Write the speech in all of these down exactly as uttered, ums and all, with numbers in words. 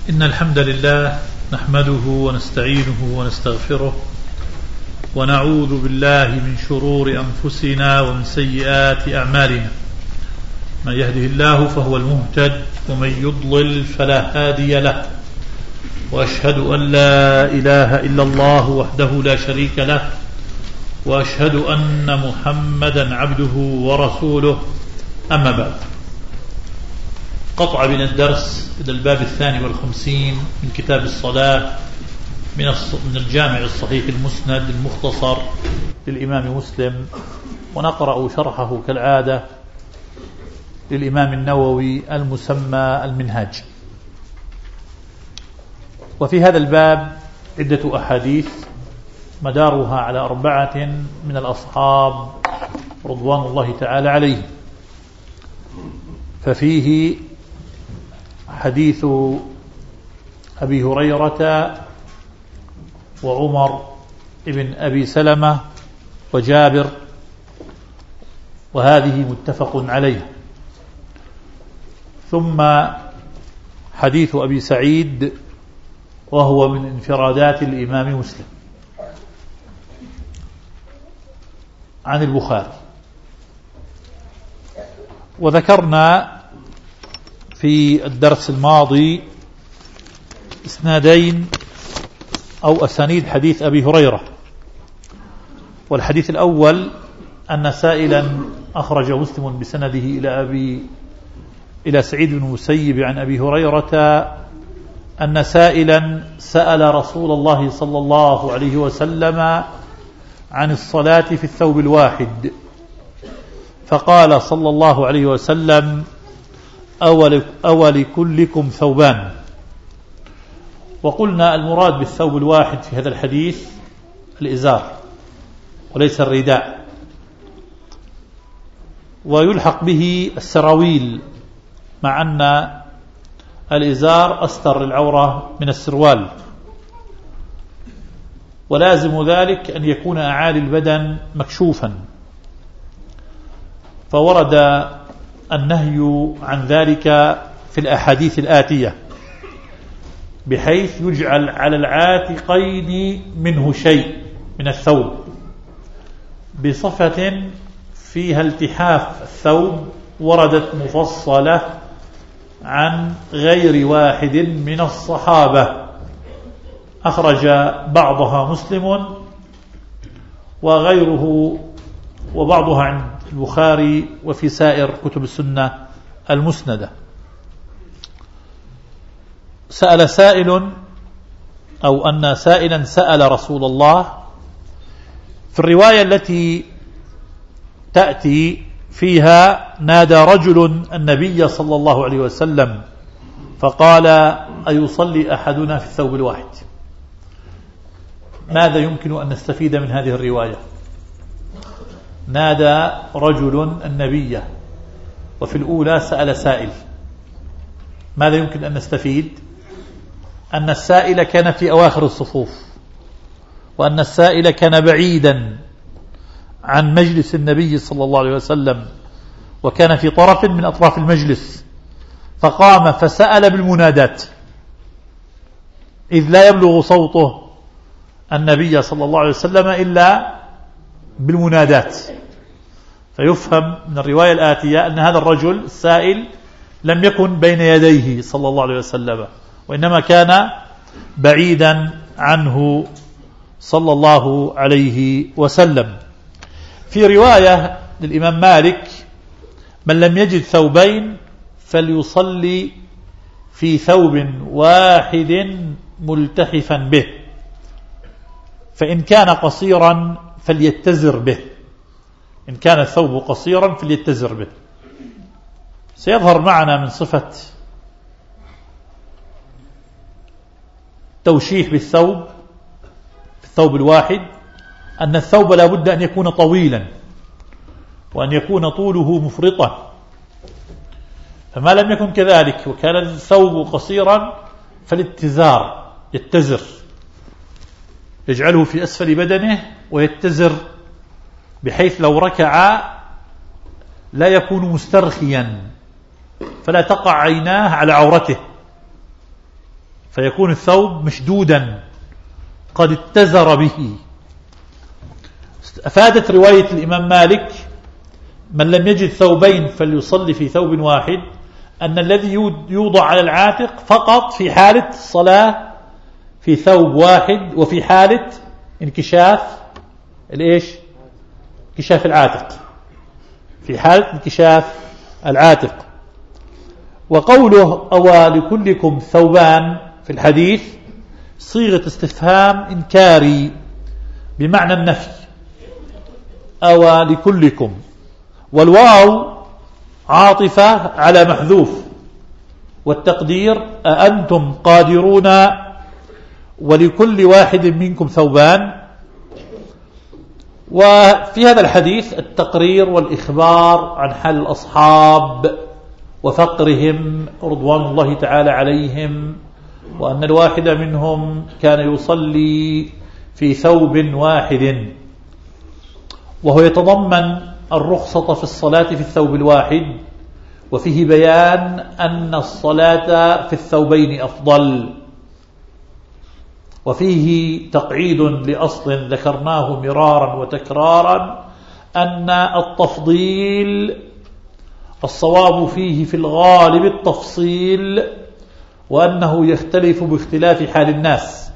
إن الحمد لله نحمده ونستعينه ونستغفره ونعوذ بالله من شرور أنفسنا ومن سيئات أعمالنا. من يهده الله فهو المهتد ومن يضلل فلا هادي له، وأشهد أن لا إله إلا الله وحده لا شريك له، وأشهد أن محمدا عبده ورسوله. أما بعد، قطع بنا الدرس إلى الباب الثاني والخمسين من كتاب الصلاة من الجامع الصحيح المسند المختصر للإمام مسلم، ونقرأ شرحه كالعادة للإمام النووي المسمى المنهاج. وفي هذا الباب عدة أحاديث مدارها على أربعة من الأصحاب رضوان الله تعالى عليهم. ففيه حديث أبي هريرة وعمر ابن أبي سلمة وجابر، وهذه متفق عليها. ثم حديث أبي سعيد، وهو من انفرادات الإمام مسلم عن البخاري. وذكرنا في الدرس الماضي اسنادين أو أسانيد حديث أبي هريرة. والحديث الأول أن سائلا أخرج مسلم بسنده إلى أبي إلى سعيد بن المسيب عن أبي هريرة أن سائلا سأل رسول الله صلى الله عليه وسلم عن الصلاة في الثوب الواحد، فقال صلى الله عليه وسلم: أول, أول كلكم ثوبان. وقلنا المراد بالثوب الواحد في هذا الحديث الإزار وليس الرداء، ويلحق به السراويل، مع أن الإزار أستر للعورة من السروال، ولازم ذلك أن يكون أعالي البدن مكشوفا. فورد النهي عن ذلك في الأحاديث الآتية، بحيث يجعل على العاتقين منه شيء من الثوب بصفة فيها التحاف الثوب، وردت مفصلة عن غير واحد من الصحابة، أخرج بعضها مسلم وغيره وبعضها عند البخاري وفي سائر كتب السنة المسندة. سأل سائل أو أن سائلا سأل رسول الله. في الرواية التي تأتي فيها نادى رجل النبي صلى الله عليه وسلم فقال: أيصلي أحدنا في الثوب الواحد؟ ماذا يمكن أن نستفيد من هذه الرواية؟ نادى رجل النبي، وفي الأولى سأل سائل. ماذا يمكن أن نستفيد؟ أن السائل كان في أواخر الصفوف، وأن السائل كان بعيدا عن مجلس النبي صلى الله عليه وسلم، وكان في طرف من أطراف المجلس، فقام فسأل بالمنادات، إذ لا يبلغ صوته النبي صلى الله عليه وسلم إلا بالمنادات. فيفهم من الرواية الآتية أن هذا الرجل السائل لم يكن بين يديه صلى الله عليه وسلم، وإنما كان بعيدا عنه صلى الله عليه وسلم. في رواية للإمام مالك: من لم يجد ثوبين فليصلي في ثوب واحد ملتحفا به، فإن كان قصيرا فليتزر به. إن كان الثوب قصيرا فليتزر به. سيظهر معنا من صفة توشيح بالثوب الثوب الواحد أن الثوب لا بد أن يكون طويلا، وأن يكون طوله مفرطا. فما لم يكن كذلك وكان الثوب قصيرا فالاتزار، يتزر، يجعله في أسفل بدنه ويتزر، بحيث لو ركع لا يكون مسترخيا، فلا تقع عيناه على عورته، فيكون الثوب مشدودا قد اتزر به. أفادت رواية الإمام مالك من لم يجد ثوبين فليصلي في ثوب واحد أن الذي يوضع على العاتق فقط في حالة الصلاة في ثوب واحد، وفي حالة انكشاف الإيش؟ انكشاف العاتق، في حالة انكشاف العاتق. وقوله أو لكلكم ثوبان في الحديث صيغة استفهام إنكاري بمعنى النفي، أو لكلكم، والواو عاطفة على محذوف، والتقدير أأنتم قادرون ولكل واحد منكم ثوبان. وفي هذا الحديث التقرير والإخبار عن حال الأصحاب وفقرهم رضوان الله تعالى عليهم، وأن الواحد منهم كان يصلي في ثوب واحد، وهو يتضمن الرخصة في الصلاة في الثوب الواحد، وفيه بيان أن الصلاة في الثوبين أفضل، وفيه تقعيد لأصل ذكرناه مرارا وتكرارا أن التفضيل الصواب فيه في الغالب التفصيل، وأنه يختلف باختلاف حال الناس.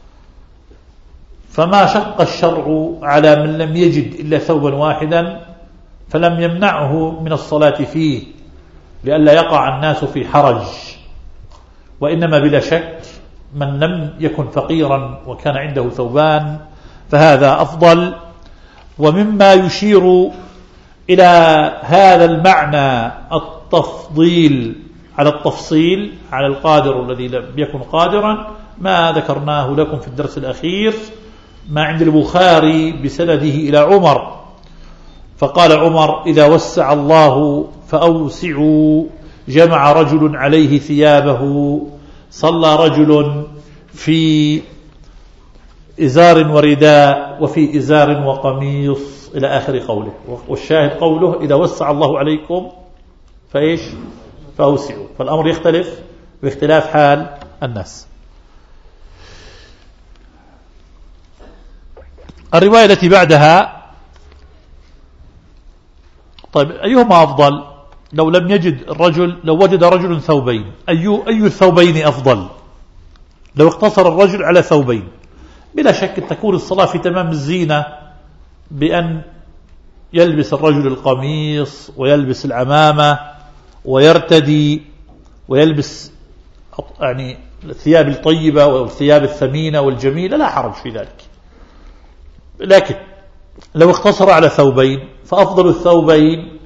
فما شق الشرع على من لم يجد إلا ثوبا واحدا فلم يمنعه من الصلاة فيه لئلا يقع الناس في حرج، وإنما بلا شك من لم يكن فقيرا وكان عنده ثوبان فهذا أفضل. ومما يشير إلى هذا المعنى التفضيل على التفصيل على القادر الذي لم يكن قادرا ما ذكرناه لكم في الدرس الأخير، ما عند البخاري بسنده إلى عمر، فقال عمر إذا وسع الله فأوسعوا، جمع رجل عليه ثيابه، صلى رجل في إزار ورداء وفي إزار وقميص إلى آخر قوله. والشاهد قوله إذا وسع الله عليكم فإيش؟ فأوسعوا. فالأمر يختلف باختلاف حال الناس. الرواية التي بعدها، طيب أيهما أفضل؟ لو لم يجد الرجل، لو وجد رجل ثوبين، أي أي الثوبين أفضل؟ لو اقتصر الرجل على ثوبين بلا شك تكون الصلاة في تمام الزينة بأن يلبس الرجل القميص ويلبس العمامة ويرتدي ويلبس يعني الثياب الطيبة والثياب الثمينة والجميلة، لا حرج في ذلك. لكن لو اقتصر على ثوبين فأفضل الثوبين.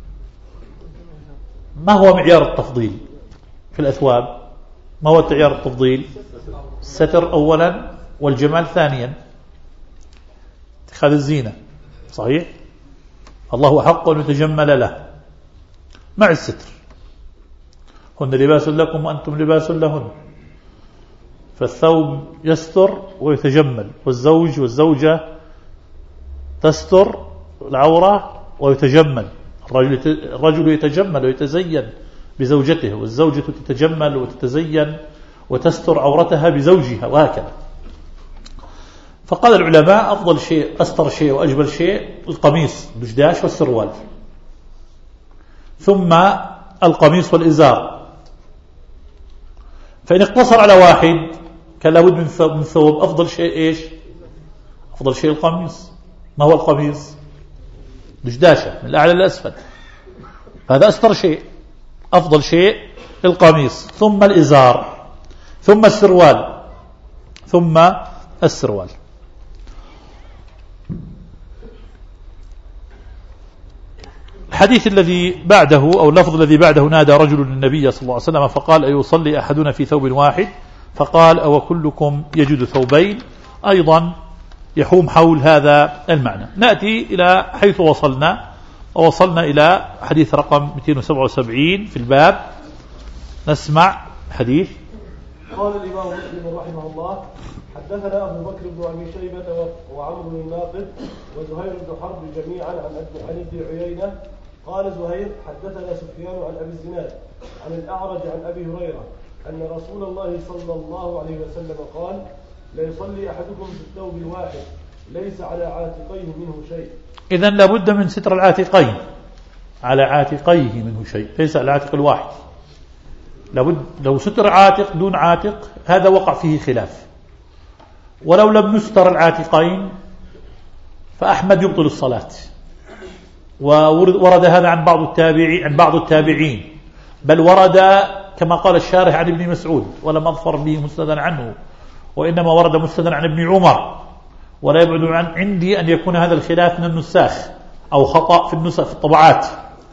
ما هو معيار التفضيل في الأثواب؟ ما هو معيار التفضيل؟ الستر أولا والجمال ثانيا، اتخاذ الزينة. صحيح، الله أحق أن يتجمل له مع الستر. هن لباس لكم وأنتم لباس لهن، فالثوب يستر ويتجمل، والزوج والزوجة تستر العورة ويتجمل. الرجل يتجمل ويتزين بزوجته، والزوجة تتجمل وتتزين وتستر عورتها بزوجها، وهكذا. فقال العلماء أفضل شيء أستر شيء وأجمل شيء القميص الدشداش والسروال، ثم القميص والإزار. فإن اقتصر على واحد كان لابد من ثوب، أفضل شيء إيش؟ أفضل شيء القميص. ما هو القميص؟ دشداشة من الأعلى للأسفل، هذا أستر شيء. أفضل شيء القميص، ثم الإزار، ثم السروال، ثم السروال. الحديث الذي بعده أو اللفظ الذي بعده نادى رجل النبي صلى الله عليه وسلم فقال أيصلي أحدنا في ثوب واحد؟ فقال أو كلكم يجد ثوبين؟ أيضا يحوم حول هذا المعنى. نأتي إلى حيث وصلنا، ووصلنا إلى حديث رقم مئتين وسبعة وسبعين في الباب. نسمع حديث. قال الإمام مسلم رحمه الله حدثنا أبو بكر بن أبي شيبة وعمرو بن الناقد وزهير بن حرب جميعا عن ابن عيينة قال زهير حدثنا سفيان عن أبي الزناد عن الأعرج عن أبي هريرة أن رسول الله صلى الله عليه وسلم قال: لا يصلي أحدكم في الثوب الواحد ليس على عاتقيه منه شيء. إذن لابد من ستر العاتقين، على عاتقيه منه شيء، ليس على العاتق الواحد. لابد لو ستر عاتق دون عاتق هذا وقع فيه خلاف، ولو لم نستر العاتقين فأحمد يبطل الصلاة، وورد هذا عن بعض التابعين عن بعض التابعين بل ورد كما قال الشارح عن ابن مسعود، ولم أظفر به مسندا عنه، وإنما ورد مسندا عن ابن عمر. ولا يبعد عن عندي أن يكون هذا الخلاف من النساخ أو خطأ في النسخ في الطبعات.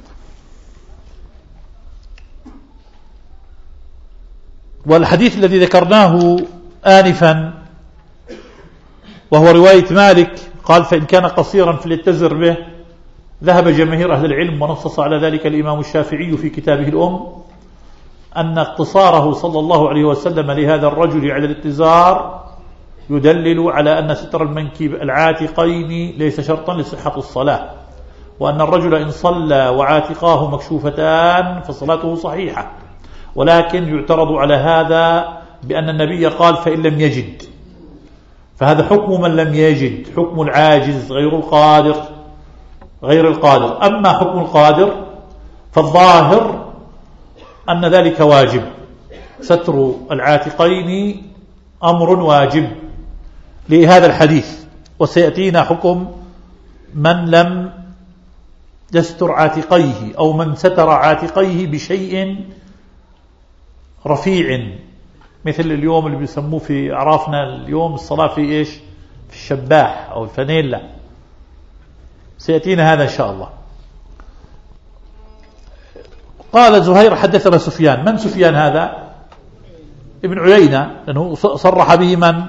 والحديث الذي ذكرناه آنفا وهو رواية مالك قال: فإن كان قصيرا فليتزر به، ذهب جماهير أهل العلم ونصص على ذلك الإمام الشافعي في كتابه الأم أن اقتصاره صلى الله عليه وسلم لهذا الرجل على الاتزار يدلل على أن ستر المنكب العاتقين ليس شرطا لصحة الصلاة، وأن الرجل إن صلى وعاتقاه مكشوفتان فصلاته صحيحة، ولكن يعترض على هذا بأن النبي قال: فإن لم يجد، فهذا حكم من لم يجد، حكم العاجز غير القادر غير القادر. أما حكم القادر فالظاهر أن ذلك واجب، ستر العاتقين أمر واجب لهذا الحديث. وسيأتينا حكم من لم يستر عاتقيه أو من ستر عاتقيه بشيء رفيع، مثل اليوم اللي بيسموه في أعرافنا اليوم الصلاة في إيش؟ في الشباح أو الفانيلا. سيأتينا هذا إن شاء الله. قال زهير: حدثنا سفيان. من سفيان هذا؟ ابن عيينة، لأنه صرح به من؟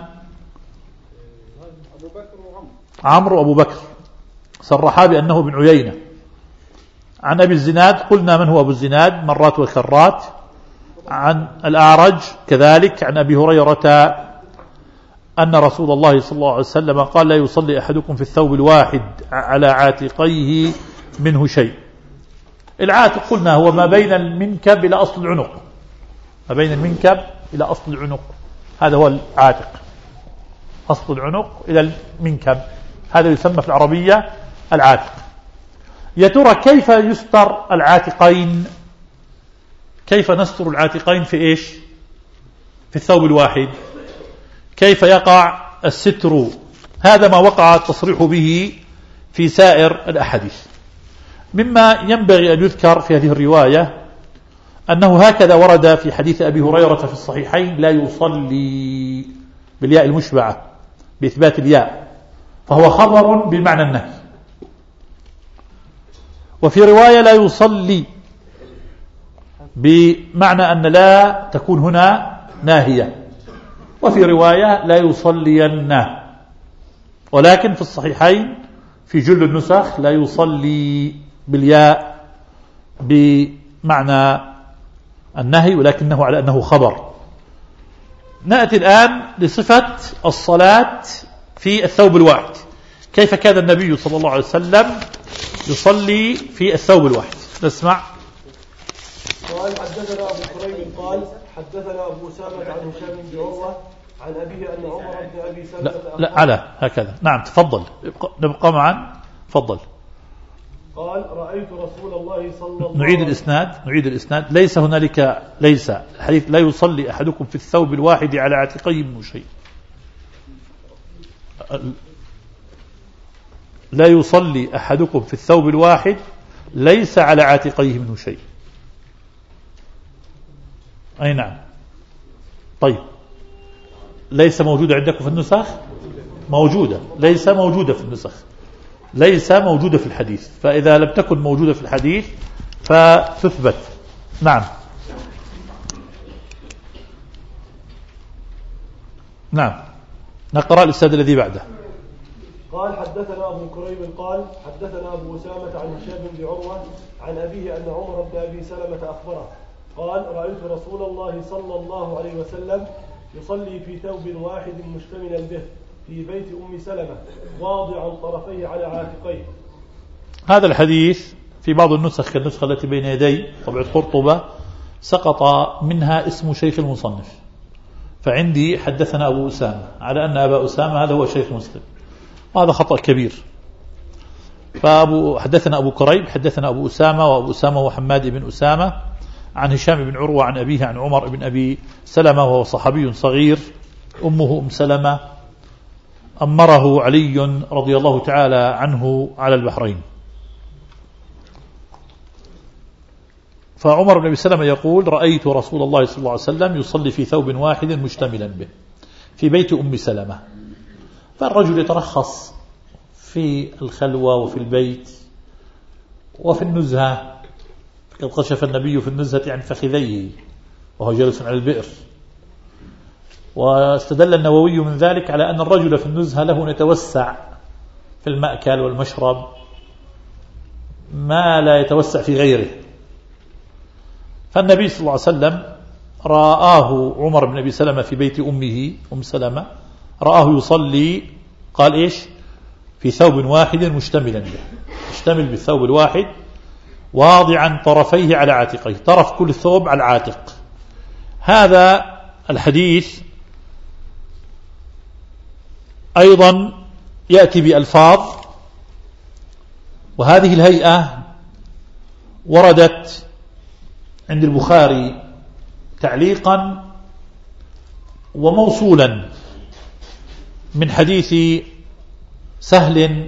عمرو أبو بكر، صرح بأنه ابن عيينة. عن أبي الزناد قلنا من هو أبو الزناد مرات وكرات. عن الأعرج كذلك عن أبي هريرة أن رسول الله صلى الله عليه وسلم قال: لا يصلي أحدكم في الثوب الواحد على عاتقيه منه شيء. العاتق قلنا هو ما بين المنكب إلى أصل العنق، ما بين المنكب إلى أصل العنق، هذا هو العاتق، أصل العنق إلى المنكب، هذا يسمى في العربية العاتق. يا ترى كيف يستر العاتقين؟ كيف نستر العاتقين في إيش؟ في الثوب الواحد. كيف يقع الستر؟ هذا ما وقع التصريح به في سائر الأحاديث. مما ينبغي أن يذكر في هذه الرواية أنه هكذا ورد في حديث أبي هريرة في الصحيحين: لا يصلي بالياء المشبعة بإثبات الياء، فهو خبر بمعنى النهي. وفي رواية لا يصلي بمعنى أن لا تكون هنا ناهية، وفي رواية لا يصلين، ولكن في الصحيحين في جل النسخ لا يصلي بالياء بمعنى النهي، ولكنه على أنه خبر. نأتي الآن لصفة الصلاة في الثوب الواحد. كيف كان النبي صلى الله عليه وسلم يصلي في الثوب الواحد؟ نسمع. قال: حدثنا أبو كريم قال: حدثنا أبو أسامة عن هشام بن عروة عن أبيه أن عمر بن أبي سلمة لا, لا على هكذا. نعم تفضل، نبقى معا. تفضل. قال: رأيت رسول الله صلى الله عليه وسلم. نعيد الإسناد نعيد الإسناد ليس هنالك ليس الحديث: لا يصلي أحدكم في الثوب الواحد على عاتقيه منه شيء. لا يصلي أحدكم في الثوب الواحد ليس على عاتقيه منه شيء. أي نعم. طيب، ليس موجودة عندكم في النسخ؟ موجودة. ليس موجودة في النسخ، ليس موجودة في الحديث، فإذا لم تكن موجودة في الحديث فتثبت. نعم نعم نقرأ الأستاذ الذي بعده. قال: حدثنا أبو كريب قال: حدثنا أبو أسامة عن هشام بن عروة عن أبيه أن عمر بن أبي سلمة أخبره قال: رأيت رسول الله صلى الله عليه وسلم يصلي في ثوب واحد مشتملا به في بيت أم سلمة واضعا طرفيه على عاتقيه. هذا الحديث في بعض النسخ كالنسخة التي بين يدي طبعة قرطبة سقط منها اسم شيخ المصنف، فعندي حدثنا أبو أسامة على أن أبا أسامة هذا هو شيخ مسلم، وهذا خطأ كبير. فأبو حدثنا أبو كريب حدثنا أبو أسامة، وأبو أسامة هو حماد بن أسامة عن هشام بن عروة عن أبيه عن عمر بن أبي سلمة، وهو صحابي صغير، أمه أم سلمة، أمره علي رضي الله تعالى عنه على البحرين. فعمر بن أبي سلمة يقول: رأيت رسول الله صلى الله عليه وسلم يصلي في ثوب واحد مشتملا به في بيت أم سلمة. فالرجل يترخص في الخلوة وفي البيت وفي النزهة، قد كشف النبي في النزهة عن فخذيه وهو جالس على البئر. واستدل النووي من ذلك على أن الرجل في النزهة له أن يتوسع في المأكل والمشرب ما لا يتوسع في غيره. فالنبي صلى الله عليه وسلم رآه عمر بن أبي سلمة في بيت أمه أم سلمة، رآه يصلي، قال إيش؟ في ثوب واحد مشتملا به، مشتمل بالثوب الواحد، واضعا طرفيه على عاتقيه، طرف كل ثوب على العاتق. هذا الحديث أيضا يأتي بألفاظ، وهذه الهيئة وردت عند البخاري تعليقا وموصولا من حديث سهل.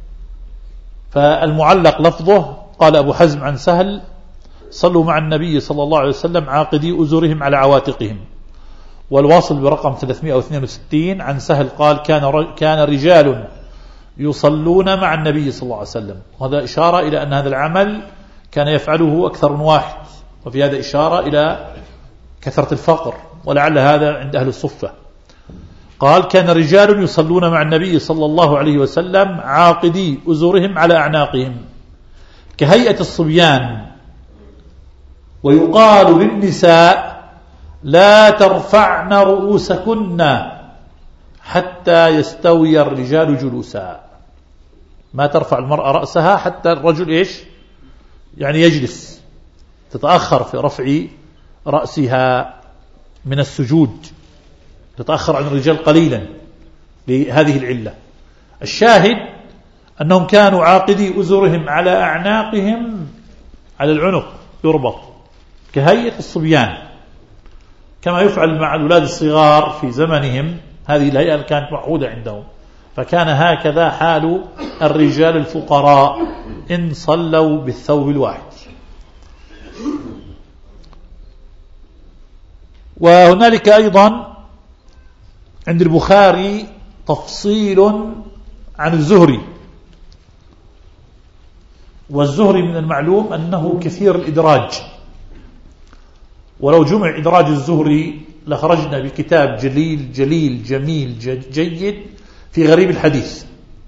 فالمعلق لفظه: قال أبو حزم عن سهل: صلوا مع النبي صلى الله عليه وسلم عاقدي أزرهم على عواتقهم. والواصل برقم ثلاثمائة واثنين وستين عن سهل قال: كان كان رجال يصلون مع النبي صلى الله عليه وسلم. وهذا إشارة إلى أن هذا العمل كان يفعله أكثر من واحد، وفي هذا إشارة إلى كثرة الفقر، ولعل هذا عند أهل الصفة. قال: كان رجال يصلون مع النبي صلى الله عليه وسلم عاقدي أزرهم على أعناقهم كهيئة الصبيان، ويقال للنساء: لا ترفعن رؤوسكن حتى يستوي الرجال جلوسا. ما ترفع المرأة رأسها حتى الرجل إيش؟ يعني يجلس، تتأخر في رفع رأسها من السجود، تتأخر عن الرجال قليلا لهذه العلة. الشاهد أنهم كانوا عاقدي أزرهم على أعناقهم، على العنق يربط كهيئة الصبيان، كما يفعل مع الأولاد الصغار في زمنهم. هذه الهيئة كانت معهودة عندهم. فكان هكذا حال الرجال الفقراء إن صلوا بالثوب الواحد. وهنالك أيضا عند البخاري تفصيل عن الزهري. والزهري من المعلوم أنه كثير الإدراج، ولو جمع إدراج الزهري لخرجنا بكتاب جليل جليل جميل جيد في غريب الحديث،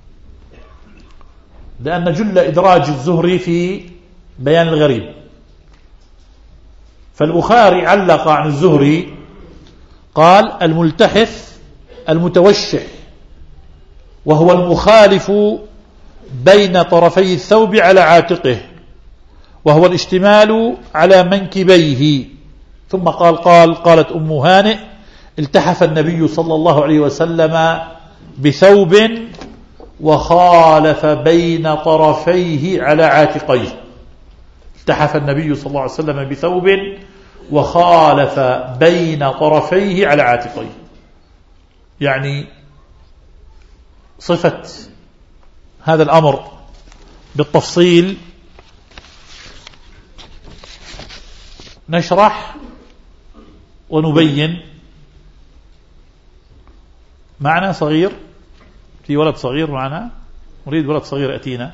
لأن جل إدراج الزهري في بيان الغريب. فالبخاري علق عن الزهري قال: الملتحف المتوشح، وهو المخالف بين طرفي الثوب على عاتقه، وهو الاشتمال على منكبيه. ثم قال قال قالت أم هانئ: التحف النبي صلى الله عليه وسلم بثوب وخالف بين طرفيه على عاتقيه. التحف النبي صلى الله عليه وسلم بثوب وخالف بين طرفيه على عاتقيه، يعني صفة هذا الأمر بالتفصيل نشرح ونبين. معنا صغير، في ولد صغير معنا، نريد ولد صغير يأتينا،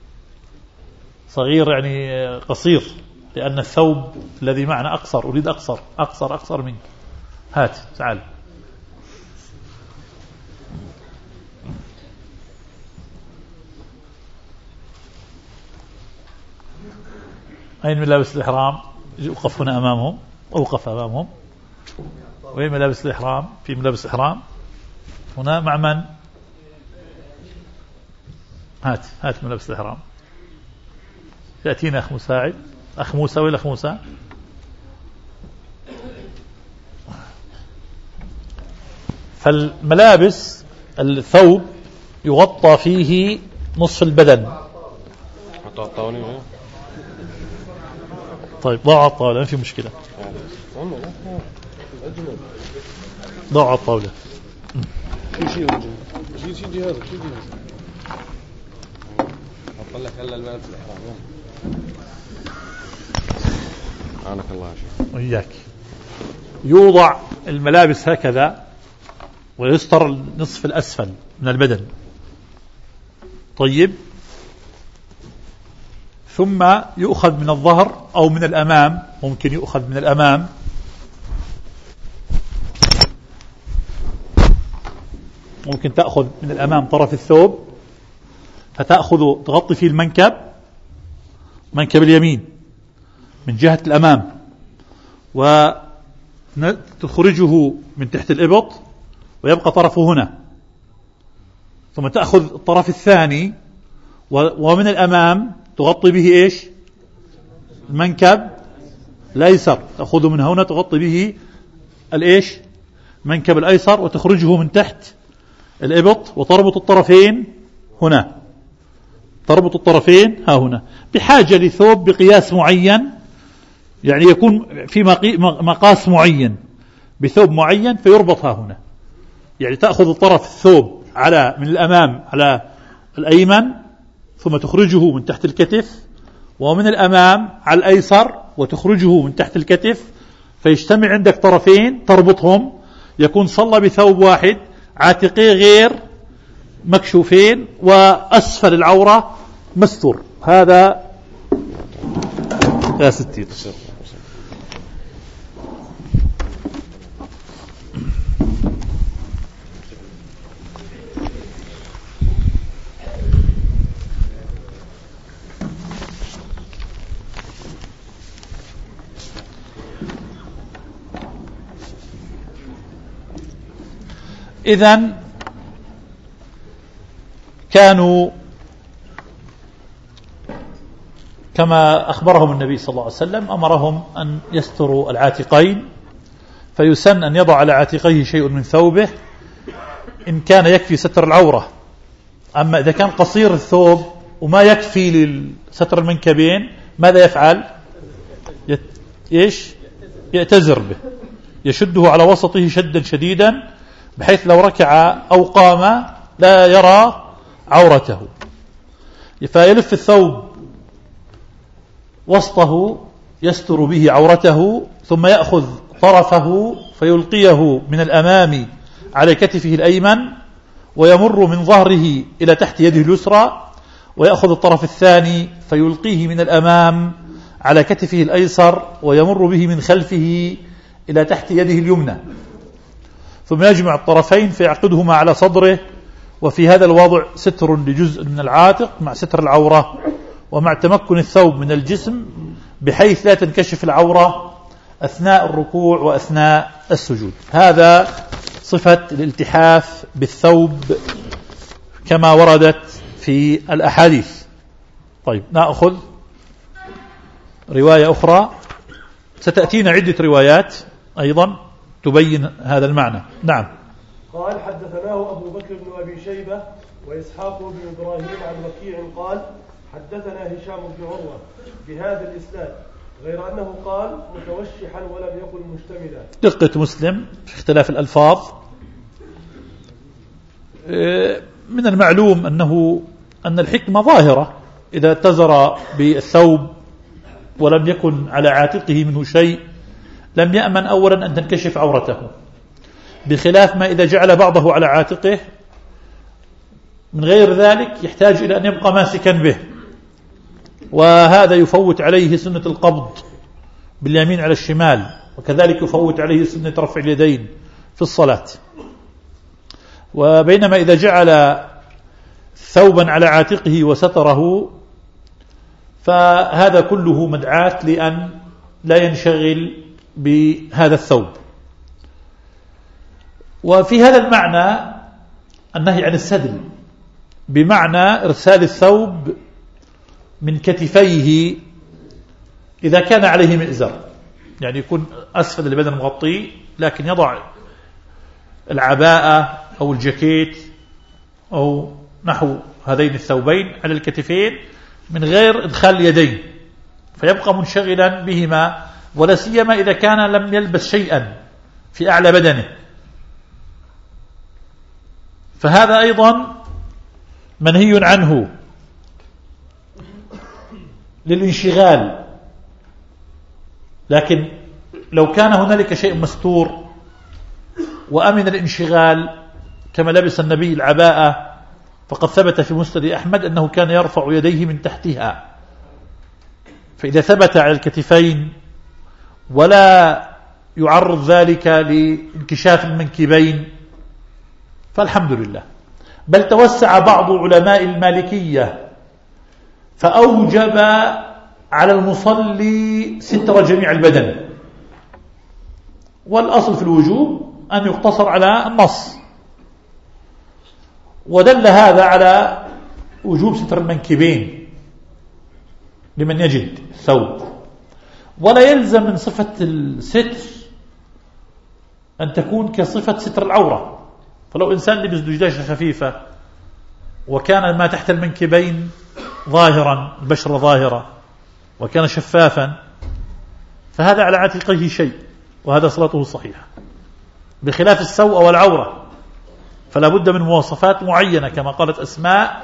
صغير يعني قصير، لأن الثوب الذي معنا أقصر، أريد أقصر أقصر أقصر منك. هات تعال. أين ملابس الإحرام؟ أوقف هنا أمامهم، أوقف أمامهم. وين ملابس الإحرام؟ في ملابس إحرام هنا مع من؟ هات هات ملابس الإحرام. يأتينا أخ مساعد، أخ موسى. وين أخ موسى؟ فالملابس الثوب يغطى فيه نصف البدن. طيب ضع على الطاولة، ما في مشكلة، ضع على الطاولة. وإياك. يوضع الملابس هكذا ويستر النصف الأسفل من البدن. طيب، ثم يؤخذ من الظهر أو من الأمام، ممكن يؤخذ من الأمام، ممكن تأخذ من الأمام طرف الثوب فتأخذ تغطي فيه المنكب، منكب اليمين من جهة الأمام، وتخرجه من تحت الإبط ويبقى طرفه هنا، ثم تأخذ الطرف الثاني ومن الأمام تغطي به إيش؟ المنكب الأيسر، تأخذه من هنا تغطي به الإيش؟ المنكب الأيسر، وتخرجه من تحت الإبط وتربط الطرفين هنا، تربط الطرفين ها هنا، بحاجة لثوب بقياس معين، يعني يكون في مقاس معين بثوب معين فيربط ها هنا. يعني تأخذ الطرف الثوب على من الأمام على الأيمن، ثم تخرجه من تحت الكتف، ومن الأمام على الأيسر وتخرجه من تحت الكتف، فيجتمع عندك طرفين تربطهم، يكون صلى بثوب واحد، عاتقيه غير مكشوفين وأسفل العورة مستور. هذا يا ستين. إذن كانوا كما أخبرهم النبي صلى الله عليه وسلم، أمرهم أن يستروا العاتقين، فيسن أن يضع على عاتقيه شيء من ثوبه إن كان يكفي ستر العورة. أما إذا كان قصير الثوب وما يكفي لستر المنكبين، ماذا يفعل؟ يت... إيش؟ يأتزر به، يشده على وسطه شدا شديدا بحيث لو ركع أو قام لا يرى عورته، فيلف الثوب وسطه يستر به عورته، ثم يأخذ طرفه فيلقيه من الأمام على كتفه الأيمن، ويمر من ظهره إلى تحت يده اليسرى، ويأخذ الطرف الثاني فيلقيه من الأمام على كتفه الأيسر، ويمر به من خلفه إلى تحت يده اليمنى، ثم يجمع الطرفين فيعقدهما على صدره. وفي هذا الوضع ستر لجزء من العاتق مع ستر العورة ومع تمكن الثوب من الجسم، بحيث لا تنكشف العورة أثناء الركوع وأثناء السجود. هذا صفة الالتحاف بالثوب كما وردت في الأحاديث. طيب، نأخذ رواية أخرى، ستأتينا عدة روايات أيضا تبين هذا المعنى. نعم. قال حدثناه أبو بكر بن أبي شيبة وإسحاق بن إبراهيم عن وكيع قال حدثنا هشام بن عروة بهذا الإسناد، غير أنه قال متوشحا ولم يقل مشتملا. دقة مسلم في اختلاف الألفاظ. من المعلوم أنه أن الحكمة ظاهرة، إذا اتزر بالثوب ولم يكن على عاتقه منه شيء لم يأمن أولا أن تنكشف عورته، بخلاف ما إذا جعل بعضه على عاتقه من غير ذلك يحتاج إلى أن يبقى ماسكا به، وهذا يفوت عليه سنة القبض باليمين على الشمال، وكذلك يفوت عليه سنة رفع اليدين في الصلاة. وبينما إذا جعل ثوبا على عاتقه وستره فهذا كله مدعاة لأن لا ينشغل بهذا الثوب. وفي هذا المعنى النهي عن السدل، بمعنى إرسال الثوب من كتفيه إذا كان عليه مئزر، يعني يكون أسفل البدن مغطي، لكن يضع العباءة أو الجاكيت أو نحو هذين الثوبين على الكتفين من غير إدخال اليدين، فيبقى منشغلا بهما، ولا سيما إذا كان لم يلبس شيئا في أعلى بدنه، فهذا أيضا منهي عنه للانشغال. لكن لو كان هنالك شيء مستور وأمن الانشغال كما لبس النبي العباءة، فقد ثبت في مسند أحمد أنه كان يرفع يديه من تحتها، فإذا ثبت على الكتفين ولا يعرض ذلك لانكشاف المنكبين فالحمد لله. بل توسع بعض علماء المالكية فأوجب على المصلي ستر جميع البدن، والأصل في الوجوب أن يقتصر على النص، ودل هذا على وجوب ستر المنكبين لمن يجد الثوب. ولا يلزم من صفة الستر أن تكون كصفة ستر العورة، فلو إنسان لبس دجاجة خفيفة وكان ما تحت المنكبين ظاهرا، البشرة ظاهرة، وكان شفافا، فهذا على عاتقه شيء وهذا صلاته صحيحة، بخلاف السوء والعورة فلا بد من مواصفات معينة، كما قالت أسماء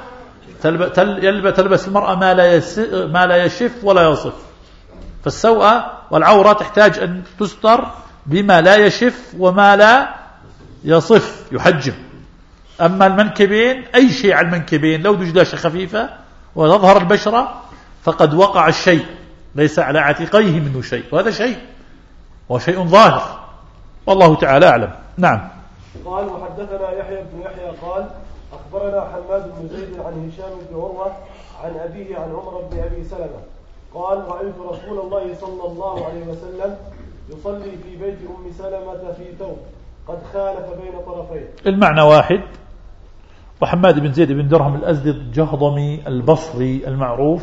تلبس المرأة ما لا ما لا يشف ولا يصف، فالسوء والعورة تحتاج أن تستر بما لا يشف وما لا يصف يحجم. أما المنكبين أي شيء على المنكبين لو دجداشة خفيفة وتظهر البشرة فقد وقع الشيء، ليس على عاتقيه منه شيء، وهذا شيء وشيء ظاهر والله تعالى أعلم. نعم. قال وحدثنا يحيى بن يحيى قال أخبرنا حماد بن زيد عن هشام بن عروة عن أبيه عن عمر بن أبي سلمة قال رأيت رسول الله صلى الله عليه وسلم يصلي في بيت أم سلمة في ثوب قد خالف بين طرفيه. المعنى واحد. وحماد بن زيد بن درهم الأزدي الجهضمي البصري المعروف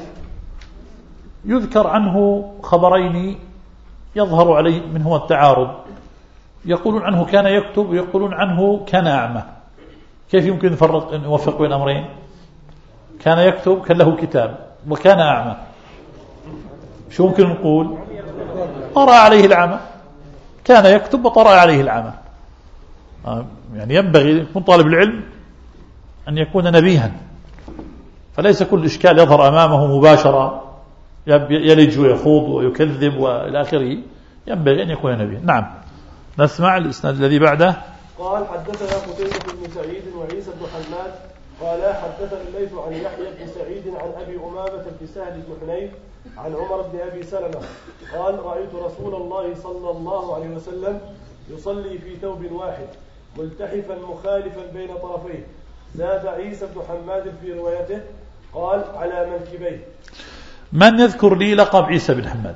يذكر عنه خبرين يظهر عليه منهما التعارض، يقولون عنه كان يكتب ويقولون عنه كان أعمى. كيف يمكن نفرق نوفق بين أمرين؟ كان يكتب كان له كتاب، وكان أعمى شو ممكن نقول؟ طرأ عليه العمى. كان يكتب وطرأ عليه العمى. يعني ينبغي يكون طالب العلم أن يكون نبيها، فليس كل إشكال يظهر أمامه مباشرة يلج ويخوض ويكذب وإلى آخره، ينبغي أن يكون نبيا. نعم. نسمع الإسناد الذي بعده. قال حدثنا قتيبة بن سعيد وعيسى بن حماد قال حدثنا الليث عن يحيى بن سعيد عن أبي أمامة بن سهل بن حنيف عن عمر بن أبي سلمة قال رأيت رسول الله صلى الله عليه وسلم يصلي في ثوب واحد ملتحفا مخالفا بين طرفيه. زاد عيسى بن حماد في روايته قال على منكبيه. من يذكر لي لقب عيسى بن حماد؟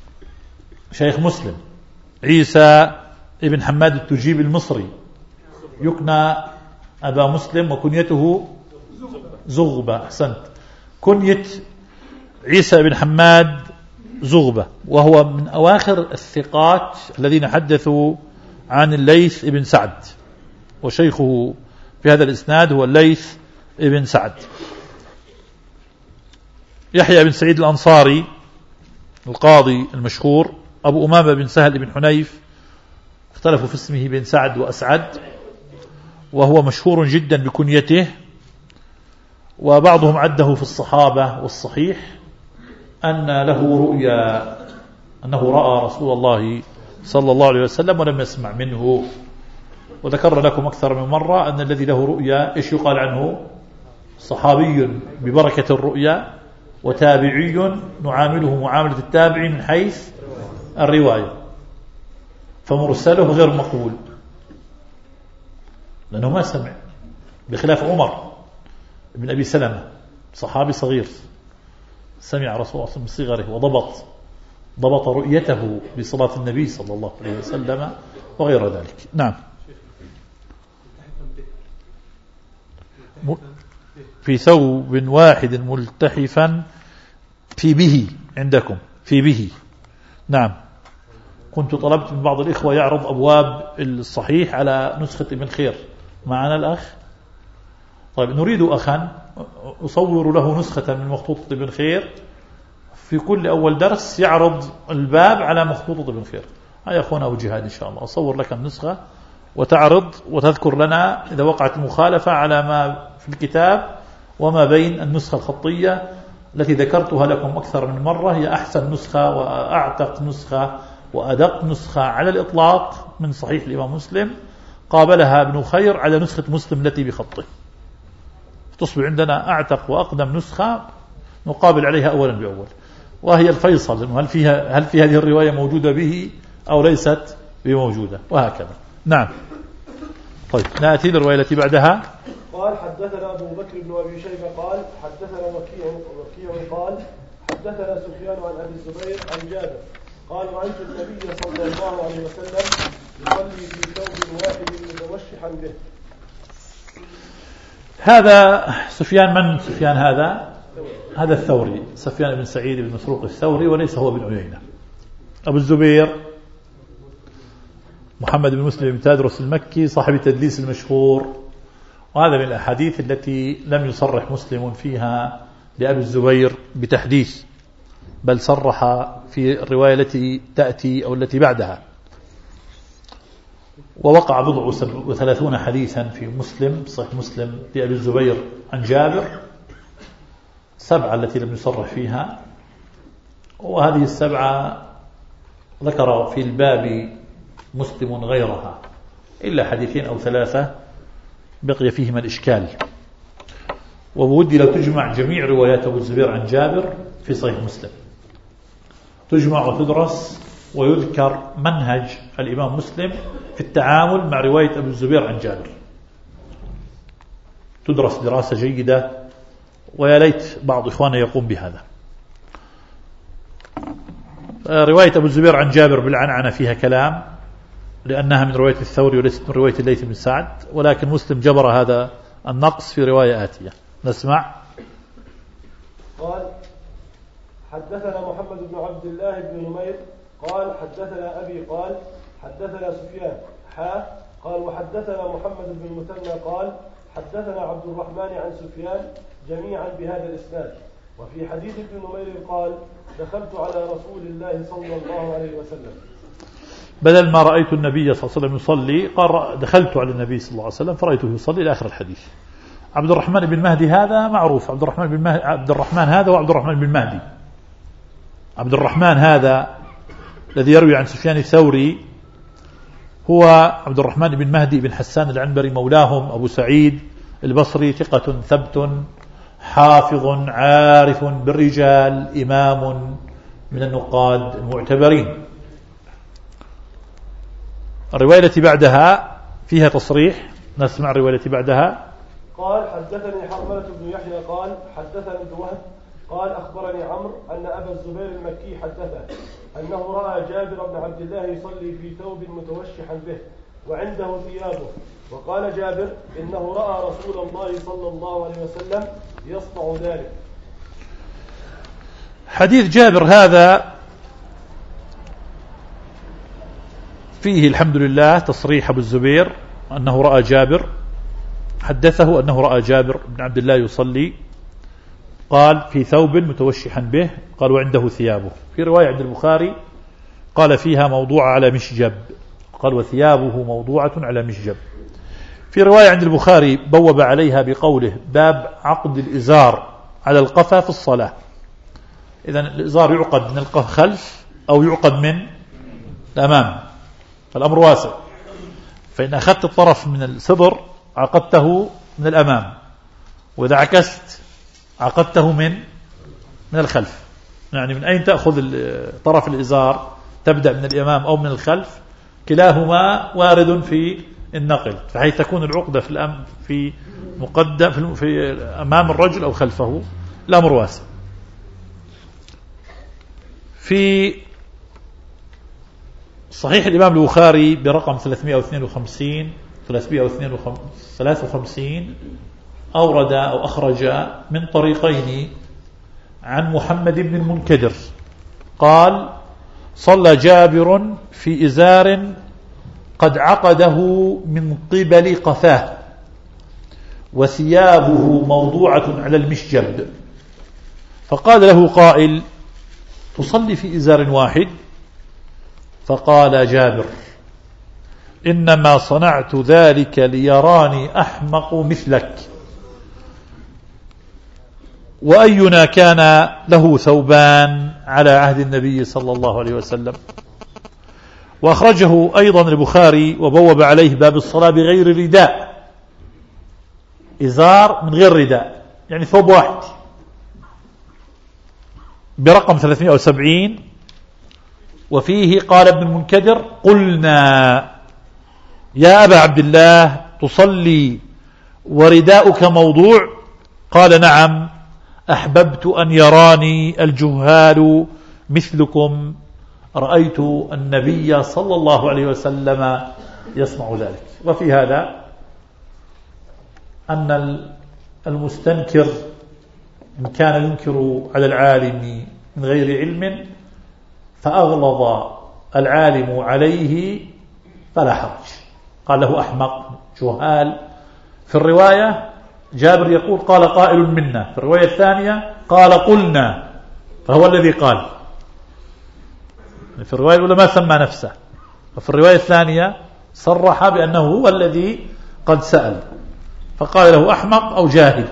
شيخ مسلم عيسى ابن حماد التجيب المصري، يكنى أبا مسلم وكنيته زغبة. أحسنت. كنية عيسى بن حماد زغبة، وهو من أواخر الثقات الذين حدثوا عن الليث بن سعد، وشيخه في هذا الإسناد هو الليث بن سعد. يحيى بن سعيد الأنصاري القاضي المشهور، أبو أمامة بن سهل بن حنيف، اختلفوا في اسمه بين سعد وأسعد، وهو مشهور جدا بكنيته، وبعضهم عده في الصحابة، والصحيح أن له رؤيا، أنه رأى رسول الله صلى الله عليه وسلم ولم يسمع منه. وذكر لكم أكثر من مرة أن الذي له رؤيا إيش يقال عنه؟ صحابي ببركة الرؤيا، وتابعي نعامله معاملة التابعي من حيث الرواية، فمرسله غير مقبول لأنه ما سمع، بخلاف عمر بن أبي سلمة صحابي صغير سمع رسول الله من صغره وضبط ضبط رؤيته بصلاة النبي صلى الله عليه وسلم وغير ذلك. نعم. في ثوب واحد ملتحفا في به عندكم في به. نعم. كنت طلبت من بعض الإخوة يعرض أبواب الصحيح على نسخة ابن خير. معنا الأخ؟ طيب نريد أخا أصور له نسخة من مخطوطة ابن خير، في كل أول درس يعرض الباب على مخطوطة ابن خير. هيا أخونا أبو جهاد إن شاء الله أصور لك النسخة وتعرض وتذكر لنا إذا وقعت المخالفة على ما في الكتاب وما بين النسخة الخطية التي ذكرتها لكم أكثر من مرة، هي أحسن نسخة وأعتق نسخة وأدق نسخة على الإطلاق من صحيح الإمام مسلم، قابلها ابن خير على نسخة مسلم التي بخطه، تصبح عندنا أعتق وأقدم نسخة نقابل عليها أولا بأول، وهي الفيصل هل فيها هل في هذه الرواية موجودة به أو ليست بموجودة، وهكذا. نعم. طيب نأتي للرواية التي بعدها. قال حدثنا أبو بكر بن أبي شيبة قال حدثنا وكيع وكيع قال حدثنا سفيان عن أبي الزبير عن جابر قال رأيت النبي صلى الله عليه وسلم يصلي في ثوب واحد متوشحا به. هذا سفيان من سفيان هذا؟ هذا الثوري، سفيان بن سعيد بن مسروق الثوري، وليس هو بن عيينة. أبو الزبير محمد بن مسلم بن تادرس المكي صاحب التدليس المشهور، وهذا من الأحاديث التي لم يصرح مسلم فيها لأبي الزبير بتحديث، بل صرح في الرواية التي تأتي أو التي بعدها. ووقع بضع وثلاثون حديثا في مسلم صحيح مسلم لأبي الزبير عن جابر، سبعة التي لم يصرح فيها، وهذه السبعة ذكر في الباب مسلم غيرها إلا حديثين أو ثلاثة بقي فيهما الإشكال. وودي لو تجمع جميع روايات أبو الزبير عن جابر في صحيح مسلم، تجمع وتدرس ويذكر منهج الإمام مسلم في التعامل مع رواية أبو الزبير عن جابر، تدرس دراسة جيدة، ويا ليت بعض إخواننا يقوم بهذا. رواية أبو الزبير عن جابر بالعنعنة فيها كلام، لأنها من رواية الثوري وليست من رواية الليث بن سعد، ولكن مسلم جبر هذا النقص في رواية آتية. نسمع. قال حدثنا محمد بن عبد الله بن نمير قال حدثنا أبي قال حدثنا سفيان حا قال وحدثنا محمد بن المثنى قال حدثنا عبد الرحمن عن سفيان جميعا بهذا الإسناد. وفي حديث ابن نمير قال دخلت على رسول الله صلى الله عليه وسلم، بدل ما رأيت النبي صلى الله عليه وسلم يصلي قال دخلت على النبي صلى الله عليه وسلم فرأيته يصلي إلى آخر الحديث. عبد الرحمن بن مهدي هذا معروف، عبد الرحمن بن مهدي عبد الرحمن هذا وعبد الرحمن بن مهدي. عبد الرحمن هذا الذي يروي عن سفيان الثوري هو عبد الرحمن بن مهدي بن حسان العنبري مولاهم أبو سعيد البصري، ثقة ثبت حافظ عارف بالرجال، إمام من النقاد المعتبرين. الرواية التي بعدها فيها تصريح، نسمع الرواية التي بعدها. قال حدثني حرملة بن يحيى قال حدثنا ابن وهب قال أخبرني عمرو أن أبا الزبير المكي حدثه أنه رأى جابر بن عبد الله يصلي في ثوب متوشحا به وعنده ثيابه، وقال جابر إنه رأى رسول الله صلى الله عليه وسلم يصنع ذلك. حديث جابر هذا فيه الحمد لله تصريح أبو الزبير أنه رأى جابر، حدثه أنه رأى جابر بن عبد الله يصلي، قال في ثوب متوشحا به، قال وعنده ثيابه. في رواية عند البخاري قال فيها موضوع على مشجب، قال وثيابه موضوعة على مشجب. في رواية عند البخاري بوب عليها بقوله باب عقد الإزار على القفا في الصلاة. إذن الإزار يعقد من القفا خلف أو يعقد من الأمام، فالأمر واسع، فإن أخذت الطرف من الصدر عقدته من الأمام، وإذا عكست عقدته من من الخلف. يعني من أين تأخذ طرف الإزار، تبدأ من الأمام أو من الخلف، كلاهما وارد في النقل، فحيث تكون العقدة في الأم في مقدم في, في أمام الرجل أو خلفه، الأمر واسع. في صحيح الإمام البخاري برقم ثلاثمائة واثنين وخمسين ثلاثمائة وثلاثة وخمسين أورد أو أخرج من طريقين عن محمد بن المنكدر قال صلى جابر في إزار قد عقده من قبل قفاه وثيابه موضوعة على المشجب، فقال له قائل: تصلي في إزار واحد؟ فقال جابر: إنما صنعت ذلك ليراني أحمق مثلك، وأينا كان له ثوبان على عهد النبي صلى الله عليه وسلم. وأخرجه أيضا البخاري وبوب عليه باب الصلاة بغير رداء، إزار من غير رداء يعني ثوب واحد، برقم ثلاثمائة وسبعين. وفيه قال ابن المنكدر: قلنا يا أبا عبد الله تصلي ورداؤك موضوع؟ قال: نعم، أحببت أن يراني الجهال مثلكم، رأيت النبي صلى الله عليه وسلم يصنع ذلك. وفي هذا أن المستنكر إن كان ينكر على العالم من غير علم فأغلظ العالم عليه فلا حرج، قال له أحمق، جهال. في الرواية جابر يقول: قال قائل منا، في الرواية الثانية قال قلنا، فهو الذي قال. في الرواية الأولى ما سمى نفسه، وفي الرواية الثانية صرح بأنه هو الذي قد سأل، فقال له أحمق أو جاهل،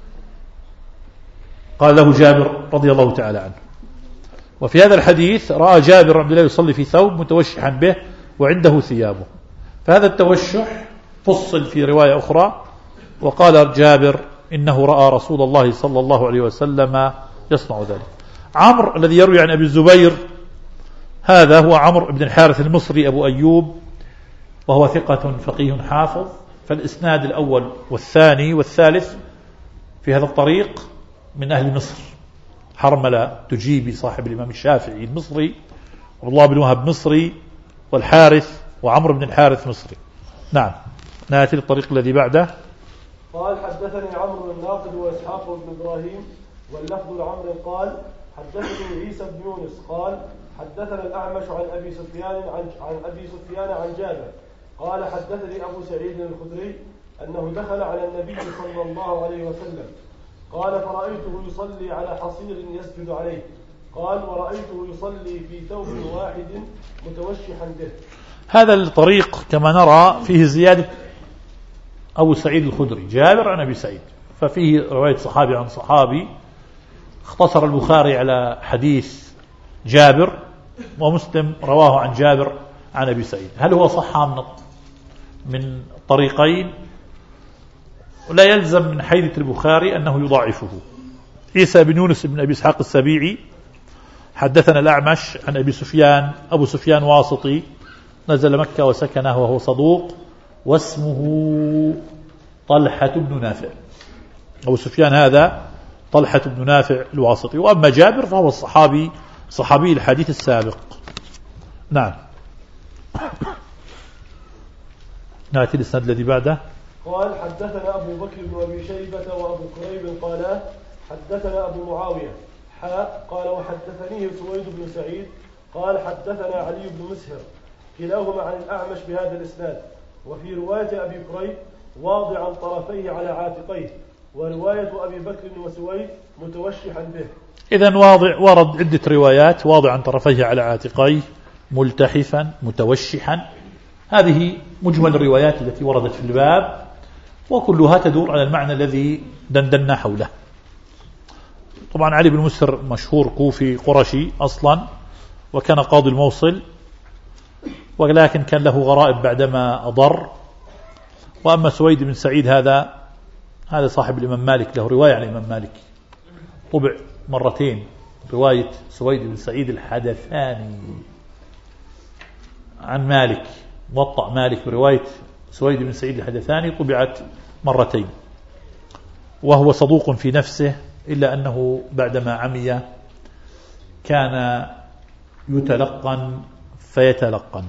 قال له جابر رضي الله تعالى عنه. وفي هذا الحديث رأى جابر عبد الله يصلي في ثوب متوشحا به وعنده ثيابه، فهذا التوشح فصل في رواية أخرى، وقال جابر: إنه رأى رسول الله صلى الله عليه وسلم يصنع ذلك. عمرو الذي يروي عن أبي الزبير هذا هو عمرو بن الحارث المصري أبو أيوب، وهو ثقة فقيه حافظ. فالإسناد الأول والثاني والثالث في هذا الطريق من أهل مصر، حرملة تجيبي صاحب الإمام الشافعي المصري، والله بن وهب مصري، والحارث وعمرو بن الحارث مصري. نعم، نأتي للطريق الذي بعده. قال: حدثني عمرو الناقد وإسحاق بن إبراهيم، واللفظ لعمرو قال: حدثني عيسى بن يونس قال: حدثنا الأعمش عن أبي سفيان عن, عن أبي سفيان عن جابر قال: حدثني أبو سعيد الخدري أنه دخل على النبي صلى الله عليه وسلم قال: فرأيته يصلي على حصير يسجد عليه، قال: ورأيته يصلي في ثوب واحد متوشحا به. هذا الطريق كما نرى فيه زيادة أبو سعيد الخدري، جابر عن أبي سعيد، ففيه رواية صحابي عن صحابي. اختصر البخاري على حديث جابر، ومسلم رواه عن جابر عن أبي سعيد. هل هو صح من من طريقين؟ ولا يلزم من حيث البخاري أنه يضاعفه. عيسى بن يونس بن أبي إسحاق السبيعي حدثنا الأعمش عن أبي سفيان، أبو سفيان واسطي نزل مكة وسكنه وهو صدوق، واسمه طلحة بن نافع. أبو سفيان هذا طلحة بن نافع الواسطي. وأما جابر فهو الصحابي صحابي الحديث السابق. نعم، نأتي للسند الذي بعده. قال: حدثنا أبو بكر بن أبي شيبة وأبو كريب قالا حدثنا أبو معاوية حاء قال: وحدثنيه سويد بن سعيد قال: حدثنا علي بن مسهر كلاهما عن الأعمش بهذا الإسناد، وفي رواية أبي كريب واضعا طرفيه على عاتقيه، ورواية أبي بكر وسويد متوشحا به. إذن واضع ورد عدة روايات: واضعا طرفيه على عاتقيه، ملتحفا، متوشحا. هذه مجمل الروايات التي وردت في الباب، وكلها تدور على المعنى الذي دندنا حوله. طبعا علي بن مسهر مشهور كوفي قرشي أصلا، وكان قاضي الموصل، ولكن كان له غرائب بعدما أضر. وأما سويد بن سعيد هذا هذا صاحب الإمام مالك، له رواية عن الإمام مالك، طبع مرتين رواية سويد بن سعيد الحدثاني عن مالك، موطأ مالك برواية سويد بن سعيد الحدثاني طبعت مرتين، وهو صدوق في نفسه، إلا أنه بعدما عمي كان يتلقن فيتلقن،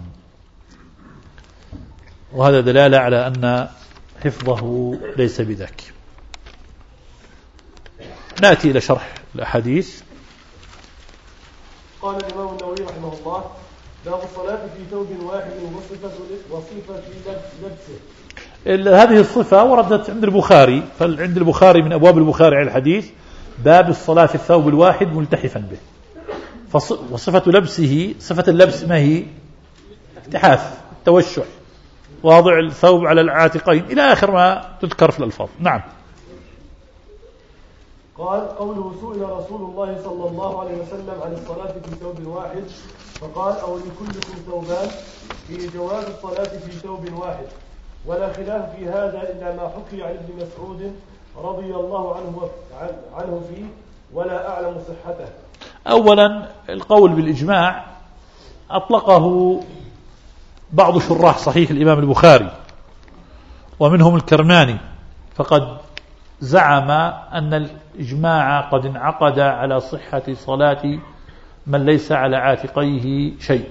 وهذا دلالة على أن حفظه ليس بذاك. نأتي إلى شرح الأحاديث. قال الإمام النووي رحمه الله: باب الصلاة في ثوب واحد وصفة وصفة لبسه. هذه الصفة وردت عند البخاري، فعند البخاري من أبواب البخاري على الحديث باب الصلاة في الثوب الواحد ملتحفا به. وصفة لبسه، صفة اللبس ما هي؟ التحاف، التوشح، واضع الثوب على العاتقين إلى آخر ما تذكر في الألفاظ. نعم. قال: قوله: سئل رسول الله صلى الله عليه وسلم عن الصلاة في ثوب واحد فقال: أو لكلكم ثوبان، في جواز الصلاة في ثوب واحد، ولا خلاف في هذا إلا ما حكي عن ابن مسعود رضي الله عنه عنه فيه، ولا أعلم صحته. أولا القول بالإجماع أطلقه بعض شراح صحيح الإمام البخاري ومنهم الكرماني، فقد زعم أن الإجماع قد انعقد على صحة صلاة من ليس على عاتقيه شيء.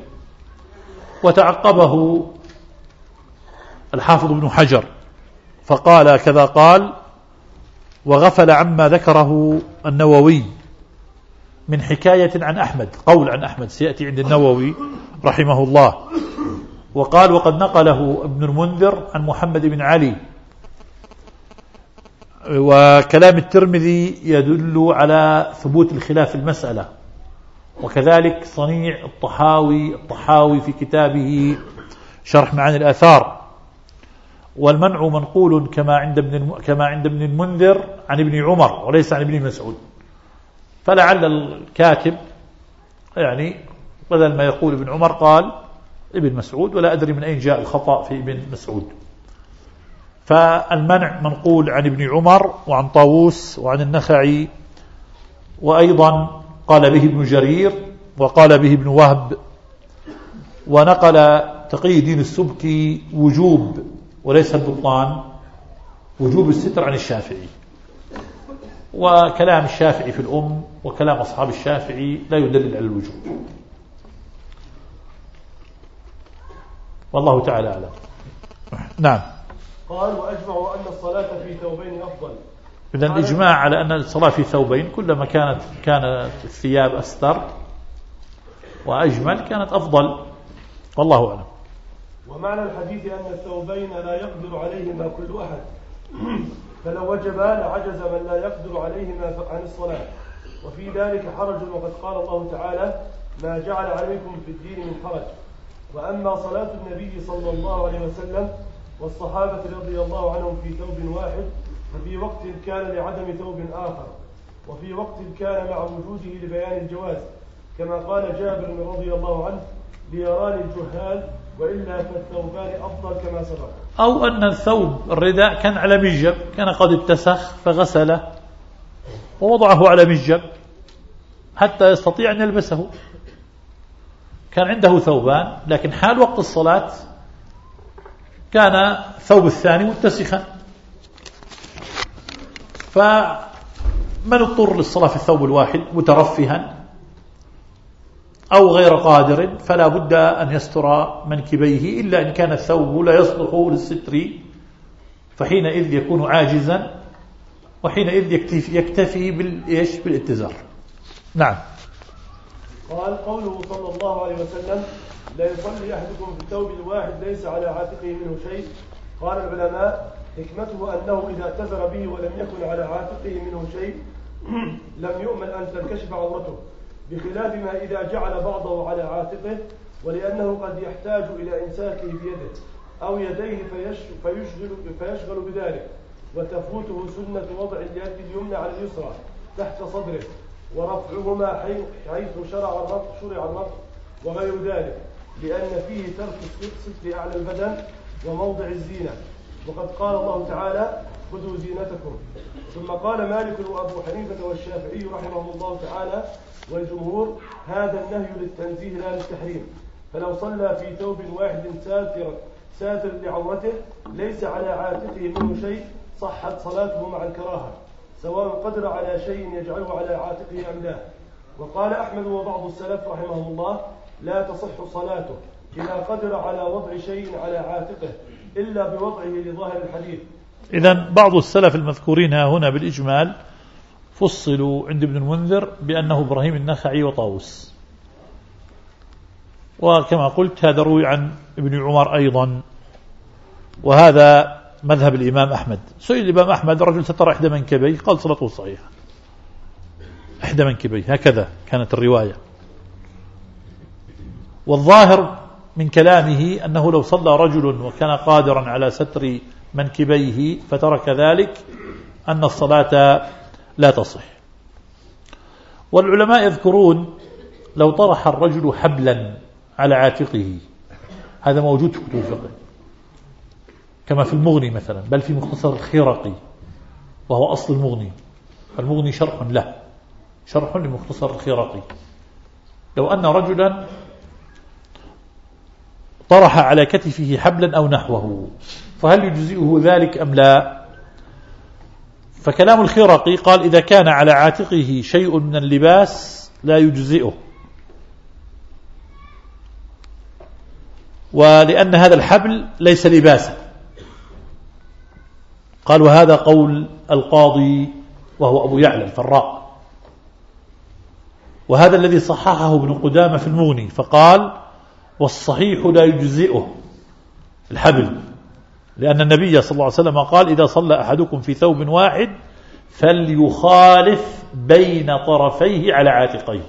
وتعقبه الحافظ ابن حجر فقال كذا قال، وغفل عما ذكره النووي من حكاية عن أحمد، قول عن أحمد سيأتي عند النووي رحمه الله. وقال: وقد نقله ابن المنذر عن محمد بن علي. وكلام الترمذي يدل على ثبوت الخلاف في المسألة، وكذلك صنيع الطحاوي الطحاوي في كتابه شرح معاني الآثار. والمنع منقول كما عند ابن كما عند ابن المنذر عن ابن عمر وليس عن ابن مسعود، فلعل الكاتب يعني بدل ما يقول ابن عمر قال ابن مسعود، ولا أدري من أين جاء الخطأ في ابن مسعود. فالمنع منقول عن ابن عمر وعن طاووس وعن النخعي، وأيضا قال به ابن جرير وقال به ابن وهب. ونقل تقي الدين السبكي وجوب وليس البطلان، وجوب الستر عن الشافعي. وكلام الشافعي في الأم وكلام أصحاب الشافعي لا يدلل على الوجوب، والله تعالى أعلم. نعم. قال: وأجمعوا أن الصلاة في ثوبين أفضل. إذن الإجماع على أن الصلاة في ثوبين كلما كانت كانت الثياب أستر وأجمل كانت أفضل، والله أعلم. ومعنى الحديث أن الثوبين لا يقدر عليهما كل أحد، فلو وجبا لعجز من لا يقدر عليهما عن الصلاة، وفي ذلك حرج، وقد قال الله تعالى: ما جعل عليكم في الدين من حرج. وأما صلاة النبي صلى الله عليه وسلم والصحابة رضي الله عنهم في ثوب واحد، ففي وقت كان لعدم ثوب آخر، وفي وقت كان مع وجوده لبيان الجواز، كما قال جابر رضي الله عنه: ليراني الجهال، وإلا فالثوبان أفضل كما سبق. أو أن الثوب الرداء كان على مجب، كان قد اتسخ فغسله ووضعه على مجب حتى يستطيع أن يلبسه. كان عنده ثوبان، لكن حال وقت الصلاة كان الثوب الثاني متسخا. فمن اضطر للصلاة في الثوب الواحد مترفها أو غير قادر فلا بد أن يستر منكبيه، إلا إن كان الثوب لا يصلح للستر، فحينئذ يكون عاجزا، وحينئذ يكتفي, يكتفي بالإيش بالاتزار. نعم. قال: قوله صلى الله عليه وسلم: لا يصلي أحدكم في الثوب الواحد ليس على عاتقه منه شيء. قال العلماء: حكمته أنه إذا اعتذر به ولم يكن على عاتقه منه شيء لم يؤمن أن تنكشف عورته، بخلاف ما إذا جعل بعضه على عاتقه، ولأنه قد يحتاج إلى إمساكه بيده أو يديه فيشغل, فيشغل بذلك، وتفوته سنة وضع اليد اليمنى على اليسرى تحت صدره، ورفعهما حيث شرع الرفع شرع الرفع وغير ذلك، لأن فيه ترك ستر أعلى البدن وموضع الزينة. وقد قال الله تعالى: خذوا زينتكم. ثم قال مالك وأبو حنيفة والشافعي رحمه الله تعالى والجمهور: هذا النهي للتنزيه لا للتحريم. فلو صلى في ثوب واحد ساتر ساتر لعورته ليس على عاتقه منه شيء صحت صلاته مع الكراهة، سواء قدر على شيء يجعله على عاتقه أم لا. وقال أحمد وبعض السلف رحمه الله: لا تصح صلاته إذا قدر على وضع شيء على عاتقه إلا بوضعه لظاهر الحديث. إذن بعض السلف المذكورين هنا بالإجمال فصلوا عند ابن المنذر بأنه إبراهيم النخعي وطاووس، وكما قلت هذا روي عن ابن عمر أيضا، وهذا مذهب الإمام أحمد. سئل الإمام أحمد رجل ستر إحدى منكبيه قال صلاته صحيحة، إحدى منكبيه، هكذا كانت الرواية. والظاهر من كلامه أنه لو صلى رجل وكان قادرا على ستر منكبيه فترك ذلك أن الصلاة لا تصح. والعلماء يذكرون لو طرح الرجل حبلا على عاتقه، هذا موجود في كتب الفقه كما في المغني مثلا، بل في مختصر الخرقي وهو أصل المغني، فالمغني شرح له، شرح لمختصر الخرقي. لو أن رجلا طرح على كتفه حبلا أو نحوه فهل يجزئه ذلك أم لا؟ فكلام الخرقي قال إذا كان على عاتقه شيء من اللباس لا يجزئه، ولأن هذا الحبل ليس لباسا. قال وهذا قول القاضي وهو أبو يعلى الفراء، وهذا الذي صححه ابن قدامة في المغني، فقال والصحيح لا يجزئه الحبل، لأن النبي صلى الله عليه وسلم قال إذا صلى أحدكم في ثوب واحد فليخالف بين طرفيه على عاتقيه.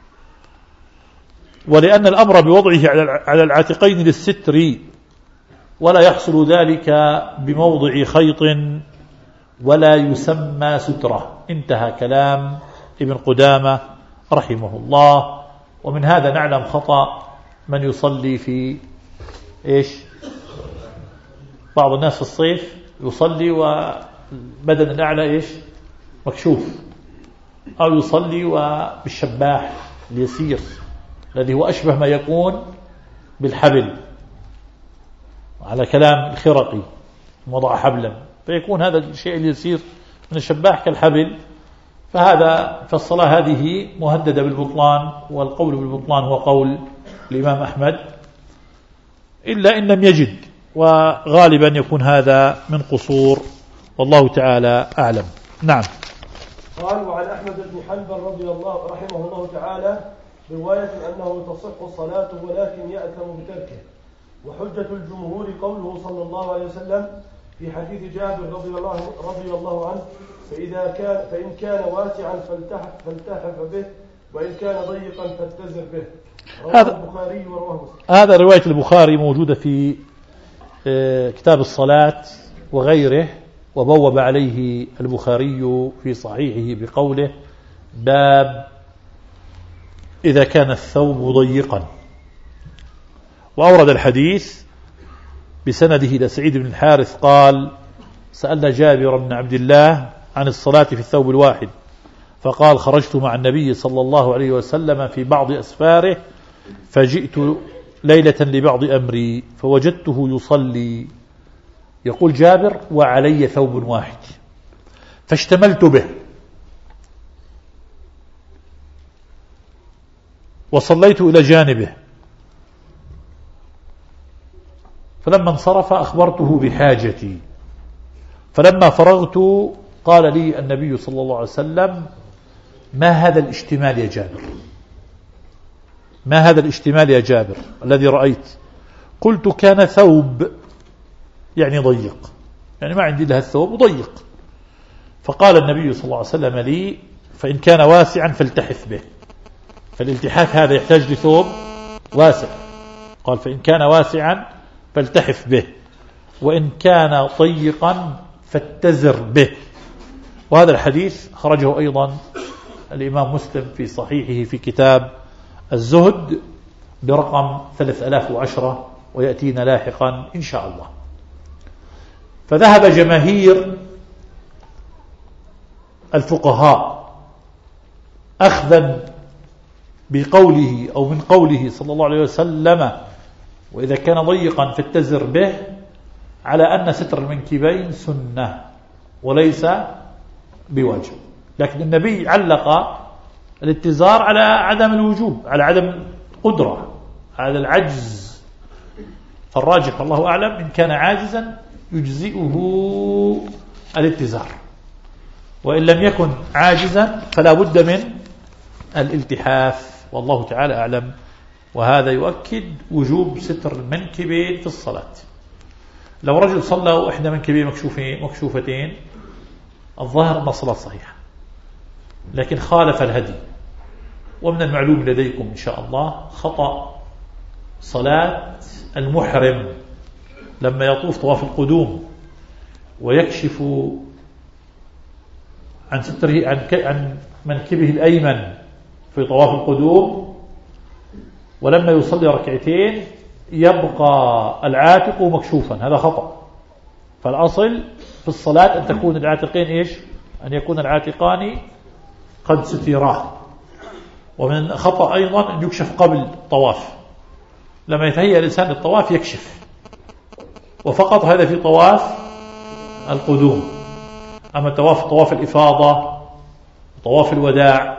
ولأن الأمر بوضعه على العاتقين للستر، ولا يحصل ذلك بموضع خيط ولا يسمى سترة. انتهى كلام ابن قدامة رحمه الله. ومن هذا نعلم خطأ من يصلي في إيش؟ بعض الناس في الصيف يصلي وبدن الأعلى إيش؟ مكشوف، أو يصلي وبالشباح اليسير الذي هو أشبه ما يكون بالحبل، على كلام الخرقي وضع حبلا، فيكون هذا الشيء اليسير من الشباح كالحبل، فهذا فالصلاة هذه مهددة بالبطلان، والقول بالبطلان هو قول الإمام أحمد إلا إن لم يجد، وغالبا يكون هذا من قصور، والله تعالى أعلم. نعم. قال وعن أحمد بن حنبل رضي الله رحمه الله تعالى رواية أنه تصح الصلاة ولكن يأثم بتركه، وحجة الجمهور قوله صلى الله عليه وسلم في حديث جابر رضي الله, رضي الله عنه فإذا كان فإن كان واسعا فالتحف, فالتحف به، وإن كان ضيقا فاتزر به. هذا البخاري ورواه مسلم. هذا رواية البخاري موجودة في كتاب الصلاة وغيره، وبوب عليه البخاري في صحيحه بقوله باب إذا كان الثوب ضيقا، وأورد الحديث بسنده إلى سعيد بن الحارث قال سألنا جابر بن عبد الله عن الصلاة في الثوب الواحد، فقال خرجت مع النبي صلى الله عليه وسلم في بعض أسفاره فجئت ليلة لبعض أمري فوجدته يصلي، يقول جابر وعلي ثوب واحد فاشتملت به وصليت إلى جانبه، فلما انصرف أخبرته بحاجتي، فلما فرغت قال لي النبي صلى الله عليه وسلم ما هذا الاشتمال يا جابر؟ ما هذا الاشتمال يا جابر الذي رأيت؟ قلت كان ثوب يعني ضيق، يعني ما عندي لها الثوب ضيق. فقال النبي صلى الله عليه وسلم لي فإن كان واسعا فالتحف به، فالالتحاف هذا يحتاج لثوب واسع، قال فإن كان واسعا فالتحف به، وإن كان ضيقا فاتزر به. وهذا الحديث خرجه أيضا الإمام مسلم في صحيحه في كتاب الزهد برقم ثلاثة آلاف وعشرة، ويأتينا لاحقا إن شاء الله. فذهب جماهير الفقهاء أخذا بقوله أو من قوله صلى الله عليه وسلم وإذا كان ضيقا فاتزر به، على أن ستر المنكبين سنة وليس بواجب، لكن النبي علق الاتزار على عدم الوجوب، على عدم القدرة، على العجز. فالراجح الله أعلم إن كان عاجزا يجزئه الاتزار، وإن لم يكن عاجزا فلا بد من الالتحاف، والله تعالى أعلم وهذا يؤكد وجوب ستر المنكبين في الصلاة. لو رجل صلى وإحدى منكبين مكشوفتين الظاهر أن الصلاة صحيحة، لكن خالف الهدي. ومن المعلوم لديكم إن شاء الله خطأ صلاة المحرم لما يطوف طواف القدوم ويكشف عن ستره عن عن منكبه الأيمن في طواف القدوم، ولما يصلي ركعتين يبقى العاتق مكشوفا، هذا خطأ. فالأصل في الصلاة أن تكون العاتقين إيش؟ أن يكون العاتقان قد ستراه. ومن خطأ أيضا أن يكشف قبل الطواف، لما يتهيأ الإنسان للطواف يكشف، وفقط هذا في طواف القدوم. أما طواف طواف الإفاضة طواف الوداع،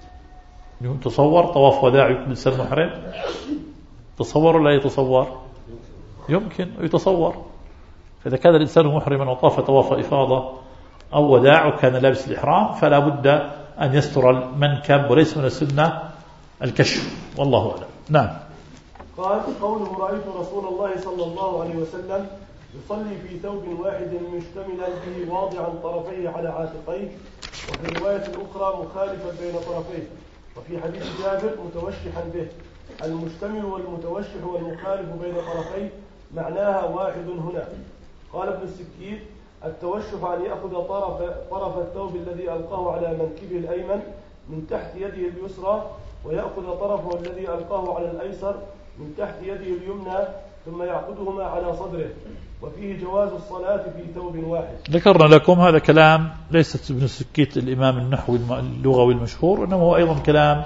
تصور طواف وداع يكون الإنسان محرم، تصور ولا يتصور؟ يمكن يتصور. فإذا كان الإنسان محرما وطاف طواف إفاضة أو وداع وكان لابس الإحرام فلا بد أن يستر المنكب، وليس من السنة الكشف، والله أعلم. نعم. قال قوله رأيت رسول الله صلى الله عليه وسلم يصلي في ثوب واحد مشتملا به واضعا طرفيه على عاتقيه، وفي رواية أخرى مخالفا بين طرفيه، وفي حديث جابر متوشحا به. المشتمل والمتوشح والمخالف بين طرفيه معناها واحد هنا. قال ابن السكيت التوشح أن يأخذ طرف, طرف الثوب الذي ألقاه على منكبه الأيمن من تحت يده اليسرى، ويأخذ طرفه الذي ألقاه على الأيسر من تحت يده اليمنى، ثم يعقدهما على صدره، وفيه جواز الصلاة في ثوب واحد. ذكرنا لكم هذا كلام ليس ابن السكيت الإمام النحوي اللغوي المشهور، إنما هو أيضا كلام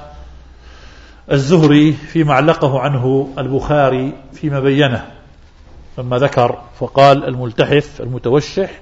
الزهري فيما علقه عنه البخاري فيما بينه لما ذكر فقال الملتحف المتوشح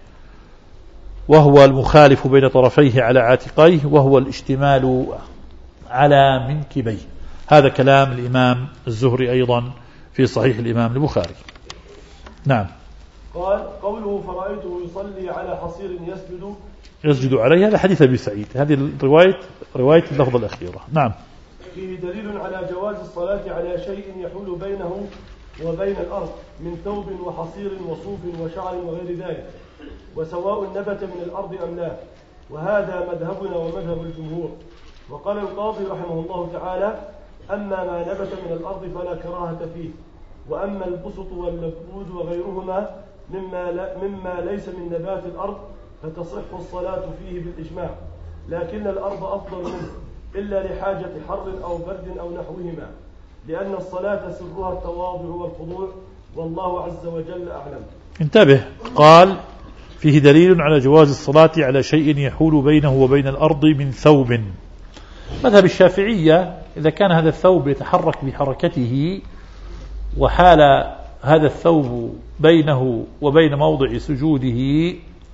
وهو المخالف بين طرفيه على عاتقيه وهو الاشتمال على منكبيه. هذا كلام الإمام الزهري أيضا في صحيح الإمام البخاري. نعم. قال قوله فرأيته يصلي على حصير يسجد يسجد عليه، هذا حديث أبي سعيد، هذه الرواية رواية اللفظ الأخيرة. نعم. فيه دليل على جواز الصلاة على شيء يحول بينه وبين الأرض من ثوب وحصير وصوف وشعر وغير ذلك، وسواء نبت من الأرض أم لا، وهذا مذهبنا ومذهب الجمهور. وقال القاضي رحمه الله تعالى أما ما نبت من الأرض فلا كراهة فيه، وأما البسط والنبود وغيرهما مما, لا مما ليس من نبات الأرض فتصح الصلاة فيه بالإجماع، لكن الأرض أفضل منه إلا لحاجة حر أو برد أو نحوهما، لأن الصلاة سرها التواضع والخضوع، والله عز وجل أعلم. انتبه، قال فيه دليل على جواز الصلاة على شيء يحول بينه وبين الأرض من ثوب. مذهب الشافعية إذا كان هذا الثوب يتحرك بحركته وحال هذا الثوب بينه وبين موضع سجوده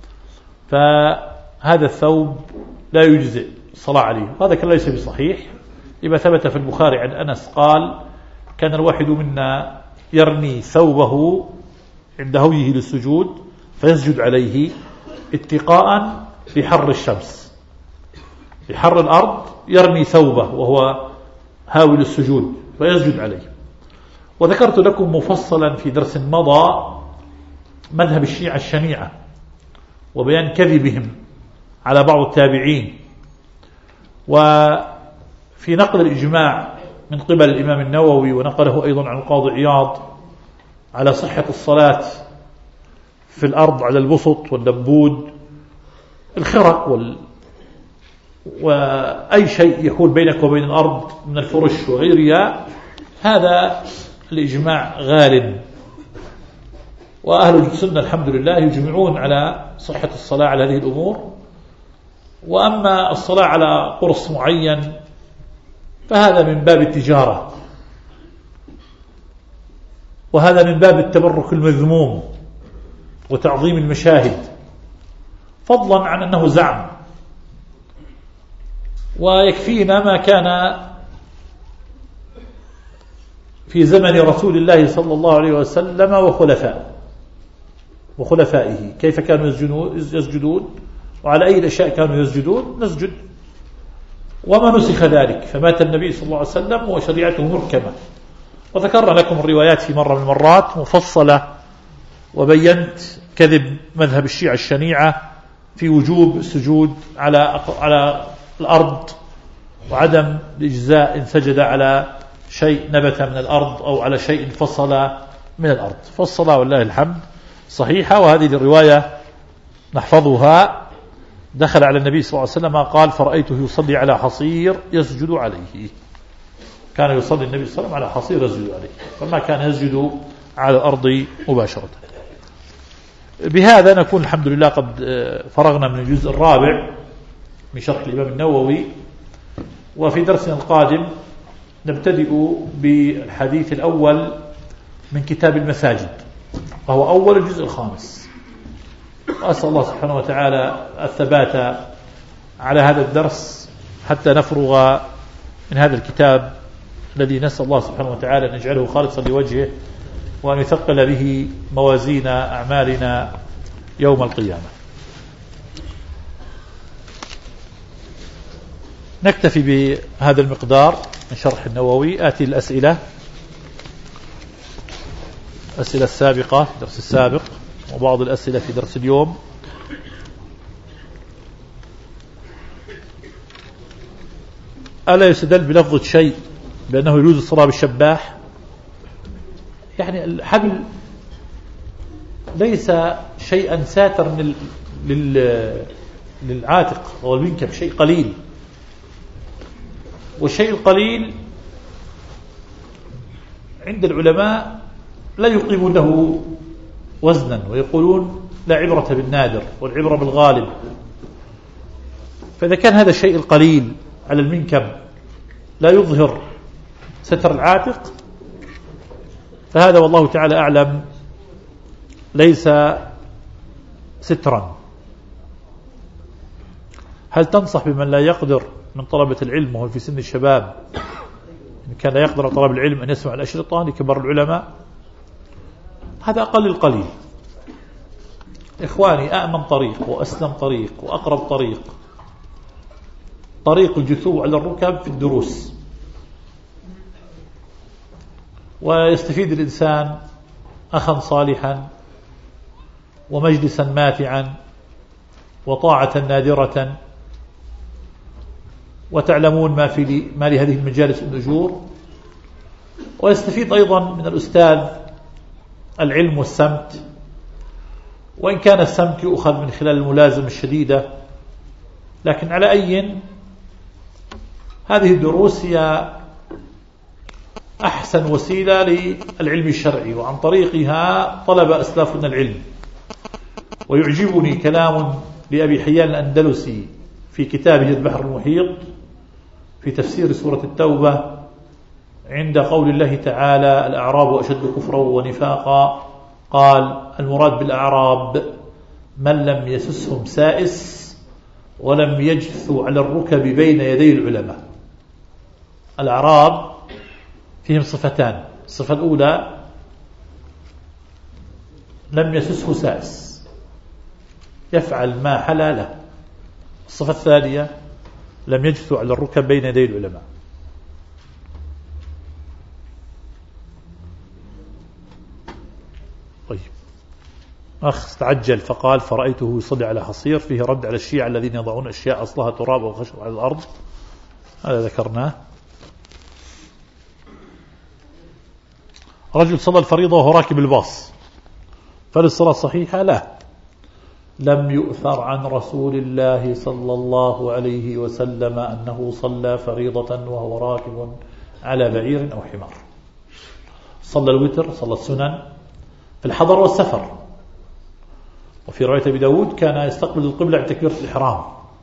فهذا الثوب لا يجزئ الصلاة عليه. هذا كان ليس بصحيح، لما ثبت في البخاري عن أنس قال كان الواحد منا يرمي ثوبه عند هويه للسجود فيسجد عليه اتقاء لحر الشمس، لحر الأرض يرمي ثوبه وهو هاوي للسجود فيسجد عليه. وذكرت لكم مفصلا في درس مضى مذهب الشيعة الشنيعة وبيان كذبهم على بعض التابعين، وفي نقل الإجماع من قبل الإمام النووي ونقله أيضا عن القاضي عياض على صحة الصلاة في الأرض على البسط والنبود الخرق وال... وأي شيء يحول بينك وبين الأرض من الفرش وغيرها، هذا الإجماع غالب، وأهل السنة الحمد لله يجمعون على صحة الصلاة على هذه الأمور. وأما الصلاة على قرص معين فهذا من باب التجارة، وهذا من باب التبرك المذموم وتعظيم المشاهد، فضلا عن أنه زعم. ويكفينا ما كان في زمن رسول الله صلى الله عليه وسلم وخلفاء وخلفائه كيف كانوا يسجدون وعلى أي الأشياء كانوا يسجدون نسجد، وما نسخ ذلك. فمات النبي صلى الله عليه وسلم وشريعته مركبة وذكرنا لكم الروايات في مرة من المرات مفصلة، وبينت كذب مذهب الشيعة الشنيعة في وجوب السجود على على الأرض، وعدم الإجزاء إن سجد على شيء نبت من الأرض أو على شيء فصل من الأرض. فالصلاة والله الحمد صحيحة، وهذه الرواية نحفظها. دخل على النبي صلى الله عليه وسلم قال: فرأيته يصلي على حصير يسجد عليه. كان يصلي النبي صلى الله عليه وسلم على حصير يسجد عليه، فما كان يسجد على الأرض مباشرة. بهذا نكون الحمد لله قد فرغنا من الجزء الرابع من شرح الإمام النووي، وفي درسنا القادم نبتدئ بالحديث الأول من كتاب المساجد، وهو أول الجزء الخامس. وأسأل الله سبحانه وتعالى الثبات على هذا الدرس حتى نفرغ من هذا الكتاب الذي نسأل الله سبحانه وتعالى أن يجعله خالصا لوجهه، وأن يثقل به موازين أعمالنا يوم القيامة. نكتفي بهذا المقدار من شرح النووي. آتي الأسئلة الأسئلة السابقة في درس السابق، وبعض الأسئلة في درس اليوم. ألا يستدل بلفظة شيء بأنه يجوز الصلاة بالشباح؟ يعني الحبل ليس شيئا ساتر للعاتق أو المنكب، شيء قليل، والشيء القليل عند العلماء لا يقيمون له وزنا، ويقولون لا عبرة بالنادر والعبرة بالغالب. فإذا كان هذا الشيء القليل على المنكب لا يظهر ستر العاتق، فهذا والله تعالى أعلم ليس سترا. هل تنصح بمن لا يقدر من طلبة العلم وهو في سن الشباب، إن كان لا يقدر طلب العلم، أن يسمع الأشرطة لكبار العلماء؟ هذا أقل القليل. إخواني، أأمن طريق وأسلم طريق وأقرب طريق طريق الجثو على الركب في الدروس، ويستفيد الإنسان أخا صالحا ومجلسا ماتعا وطاعة نادرة، وتعلمون ما في ما لهذه المجالس من أجور. ويستفيد أيضا من الأستاذ العلم والسمت، وإن كان السمت يؤخذ من خلال الملازمة الشديدة، لكن على أي هذه الدروس هي أحسن وسيلة للعلم الشرعي، وعن طريقها طلب أسلافنا العلم. ويعجبني كلام لأبي حيان الأندلسي في كتابه البحر المحيط في تفسير سورة التوبة عند قول الله تعالى: الأعراب أشد كفرا ونفاقا. قال: المراد بالأعراب من لم يسسهم سائس ولم يجثوا على الركب بين يدي العلماء. الأعراب فيهم صفتان: الصفة الأولى لم يسسه سائس، يفعل ما حلا له. الصفة الثانية لم يجثوا على الركب بين يدي العلماء. طيب، أخ استعجل فقال: فرأيته يصلي على حصير، فيه رد على الشيعة الذين يضعون أشياء أصلها تراب وخشب على الأرض. هذا ذكرناه. رجل صلى الفريضة وهو راكب الباص، فللصلاة صحيحة؟ لا، لم يؤثر عن رسول الله صلى الله عليه وسلم أنه صلى فريضة وهو راكب على بعير أو حمار. صلى الوتر، صلى السنن في الحضر والسفر. وفي رواية أبي داود كان يستقبل القبلة عند تكبيرة الإحرام.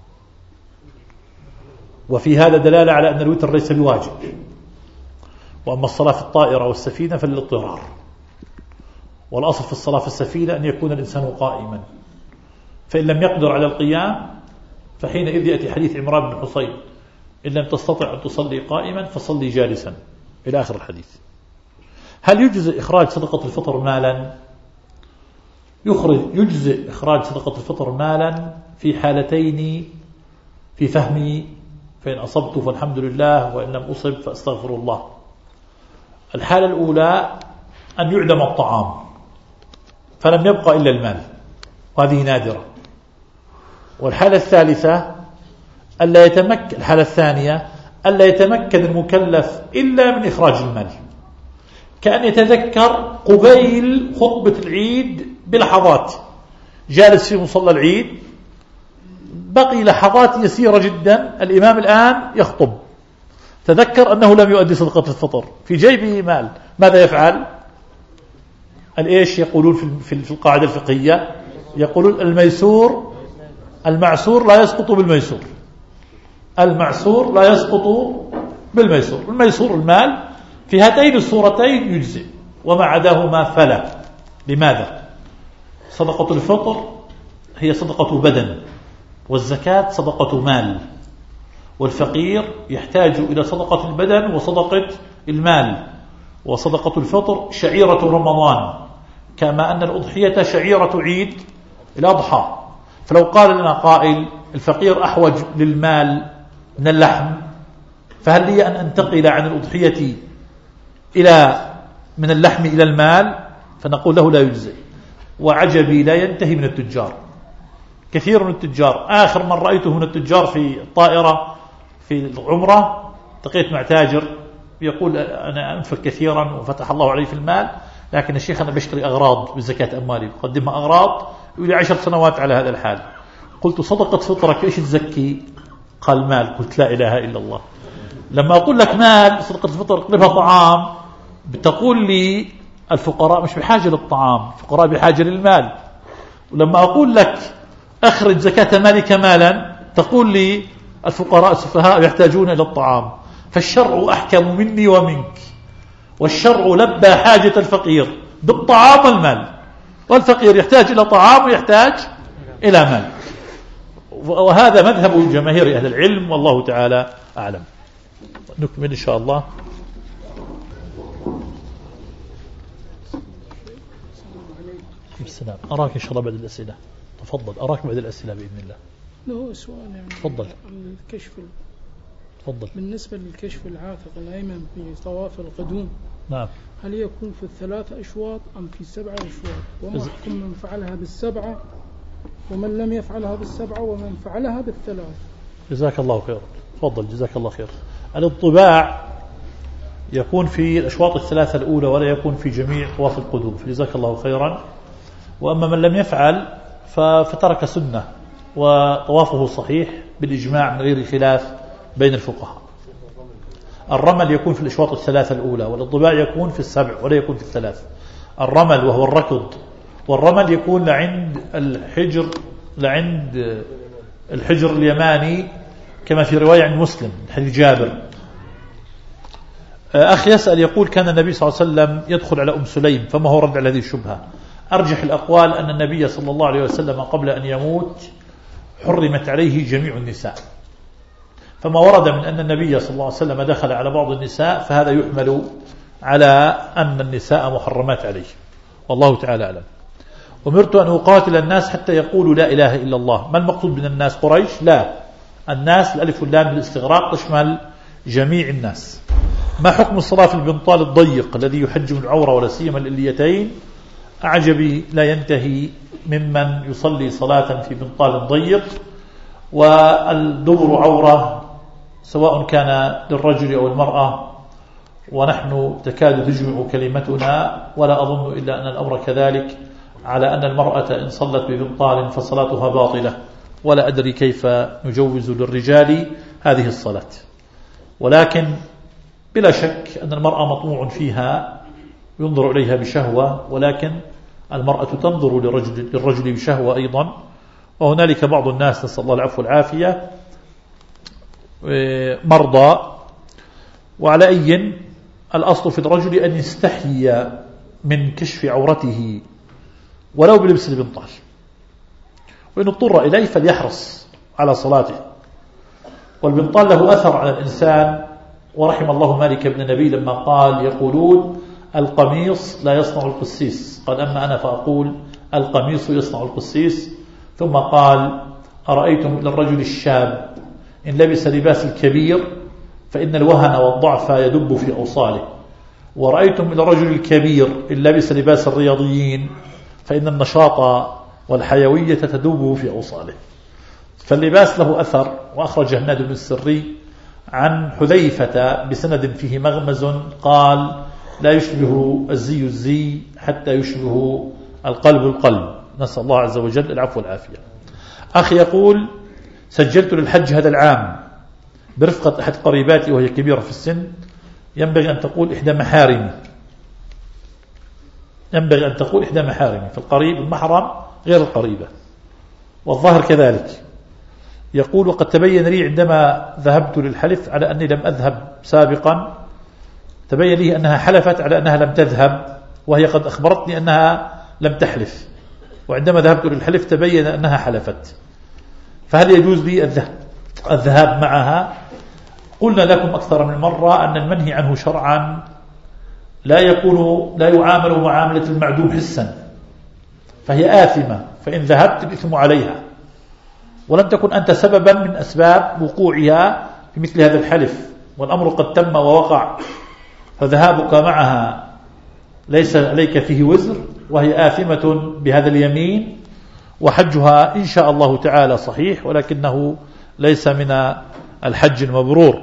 وفي هذا دلالة على أن الوتر ليس بواجب. وأما الصلاة في الطائرة والسفينة فللاضطرار، والأصل في الصلاة في السفينة أن يكون الإنسان قائما، فإن لم يقدر على القيام فحينئذ يأتي حديث عمران بن حصين: إن لم تستطع أن تصلي قائما فصلي جالسا، إلى آخر الحديث. هل يجزئ إخراج صدقة الفطر مالا؟ يخرج يجزئ إخراج صدقة الفطر مالا في حالتين في فهمي: فإن أصبت فالحمد لله، وإن لم أصب فأستغفر الله. الحالة الأولى أن يعدم الطعام فلم يبقى إلا المال، وهذه نادرة. والحالة الثالثة ألا يتمكن الحالة الثانية ألا يتمكن المكلف إلا من إخراج المال، كأن يتذكر قبيل خطبة العيد بلحظات، جالس في مصلى العيد بقي لحظات يسيرة جدا، الإمام الآن يخطب، تذكر أنه لم يؤدي صدقة الفطر، في جيبه مال، ماذا يفعل؟ الإيش يقولون في القاعدة الفقهية؟ يقولون الميسور المعسور لا يسقط بالميسور، المعسور لا يسقط بالميسور. الميسور المال في هاتين الصورتين يجزئ، وما عداهما فلا. لماذا؟ صدقة الفطر هي صدقة بدن، والزكاة صدقة مال، والفقير يحتاج إلى صدقة البدن وصدقة المال. وصدقة الفطر شعيرة رمضان، كما أن الأضحية شعيرة عيد الأضحى. فلو قال لنا قائل الفقير أحوج للمال من اللحم، فهل لي أن أنتقل عن الأضحية إلى من اللحم إلى المال؟ فنقول له لا يجزئ. وعجبي لا ينتهي من التجار، كثير من التجار، آخر من رأيته من التجار في الطائرة في العمرة التقيت مع تاجر يقول أنا أنفق كثيرا وفتح الله علي في المال، لكن الشيخ أنا بشتري أغراض بزكاة أموالي بقدمها أغراض يقول عشر سنوات على هذا الحال. قلت صدقة فطرك إيش تزكي؟ قال مال. قلت لا إله إلا الله. لما أقول لك مال صدقة الفطر اقلبها طعام، بتقول لي الفقراء مش بحاجة للطعام، الفقراء بحاجة للمال. ولما أقول لك أخرج زكاة مالك مالا، تقول لي الفقراء السفهاء يحتاجون إلى الطعام. فالشرع أحكم مني ومنك، والشرع لبى حاجة الفقير بالطعام والمال، والفقير يحتاج إلى طعام ويحتاج إلى مال. وهذا مذهب جماهير أهل العلم، والله تعالى أعلم. نكمل إن شاء الله. السلام. أراك إن شاء الله بعد الأسئلة. تفضل، أراك بعد الأسئلة بإذن الله. له سؤال يعني. تفضل. الكشف. تفضل. بالنسبة للكشف العاتق الأيمن في طواف القدوم، نعم، هل يكون في الثلاثة أشواط أم في سبعة أشواط؟ وما حكم من فعلها بالسبعة ومن لم يفعلها بالسبعة ومن فعلها بالثلاث؟ جزاك الله خير. تفضل، جزاك الله خير. الانطباع يكون في الأشواط الثلاثة الأولى ولا يكون في جميع طواف القدوم، جزاك الله خيرا. وأما من لم يفعل فترك سنة، وطوافه صحيح بالإجماع من غير خلاف بين الفقهاء. الرمل يكون في الأشواط الثلاثة الأولى، والانطباع يكون في السبع ولا يكون في الثلاث. الرمل وهو الركض، والرمل يكون لعند الحجر لعند الحجر اليماني كما في رواية عن مسلم حديث جابر. أخي يسأل يقول كان النبي صلى الله عليه وسلم يدخل على أم سليم، فما هو رد على هذه الشبهة؟ أرجح الأقوال أن النبي صلى الله عليه وسلم قبل أن يموت حرمت عليه جميع النساء، فما ورد من أن النبي صلى الله عليه وسلم دخل على بعض النساء فهذا يحمل على أن النساء محرمات عليه، والله تعالى أعلم. أمرت أن أقاتل الناس حتى يقولوا لا إله إلا الله. ما المقصود من الناس؟ قريش؟ لا، الناس الألف واللام للاستغراق تشمل جميع الناس. ما حكم الصلاة في البنطال الضيق الذي يحجم العورة ولا سيما الإليتين؟ أعجبي لا ينتهي ممن يصلي صلاة في بنطال ضيق والدبر عورة سواء كان للرجل أو المرأة، ونحن تكاد تجمع كلمتنا، ولا أظن إلا أن الأمر كذلك، على أن المرأة إن صلت ببنطال فصلاتها باطلة، ولا أدري كيف نجوز للرجال هذه الصلاة. ولكن بلا شك أن المرأة مطموع فيها ينظر إليها بشهوة، ولكن المرأة تنظر للرجل, للرجل بشهوة أيضا. وهنالك بعض الناس نسأل الله العفو والعافية مرضى. وعلى أي الأصل في الرجل أن يستحيي من كشف عورته ولو بلبس البنطال، وإن اضطر إليه فليحرص على صلاته. والبنطال له أثر على الإنسان، ورحم الله مالك بن النبي لما قال يقولون القميص لا يصنع القسيس، قال أما أنا فأقول القميص يصنع القسيس. ثم قال أرأيتم إلى الرجل الشاب إن لبس لباس الكبير فإن الوهن والضعف يدب في أوصاله، ورأيتم إلى الرجل الكبير إن لبس لباس الرياضيين فإن النشاط والحيوية تدوب في أوصاله. فاللباس له أثر. وأخرج هناد بن السري عن حذيفة بسند فيه مغمز قال لا يشبه الزي الزي حتى يشبه القلب القلب. نسأل الله عز وجل العفو والعافية. أخي يقول سجلت للحج هذا العام برفقة أحد قريباتي وهي كبيرة في السن. ينبغي أن تقول إحدى محارمي ينبغي أن تقول إحدى محارمي فالقريب المحرم غير القريبة والظاهر كذلك. يقول وقد تبين لي عندما ذهبت للحلف على أني لم أذهب سابقا تبين لي أنها حلفت على أنها لم تذهب وهي قد أخبرتني أنها لم تحلف، وعندما ذهبت للحلف تبين أنها حلفت، فهل يجوز لي الذهاب معها؟ قلنا لكم أكثر من مرة أن المنهي عنه شرعا لا يكون لا يعامل معاملة المعدوم حسا، فهي آثمة، فإن ذهبت الإثم عليها، ولم تكن أنت سببا من أسباب وقوعها في مثل هذا الحلف، والأمر قد تم ووقع، فذهابك معها ليس عليك فيه وزر، وهي آثمة بهذا اليمين، وحجها إن شاء الله تعالى صحيح، ولكنه ليس من الحج المبرور.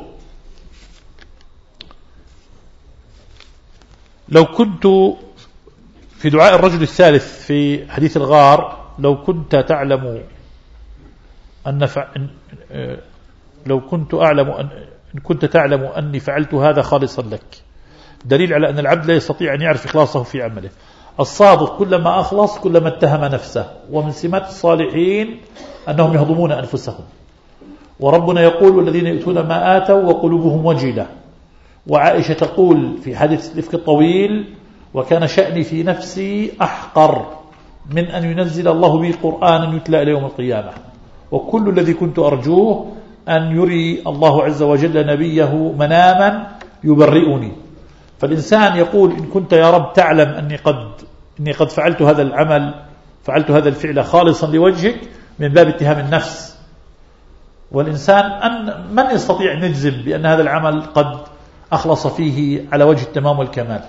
لو كنت في دعاء الرجل الثالث في حديث الغار لو كنت تعلم أن ف... لو كنت أعلم أن إن كنت تعلم أني فعلت هذا خالصا لك، دليل على أن العبد لا يستطيع أن يعرف إخلاصه في عمله. الصادق كلما أخلص كلما اتهم نفسه، ومن سمات الصالحين أنهم يهضمون أنفسهم، وربنا يقول والذين يؤتون ما آتوا وقلوبهم وجلة. وعائشة تقول في حديث الإفك الطويل وكان شأني في نفسي أحقر من أن ينزل الله به قرآنا يتلى إلى يوم القيامة، وكل الذي كنت أرجوه أن يري الله عز وجل نبيه مناما يبرئني. فالإنسان يقول إن كنت يا رب تعلم أني قد, إني قد فعلت هذا العمل فعلت هذا الفعل خالصا لوجهك، من باب اتهام النفس. والإنسان أن من يستطيع أن يجزم بأن هذا العمل قد أخلص فيه على وجه التمام والكمال؟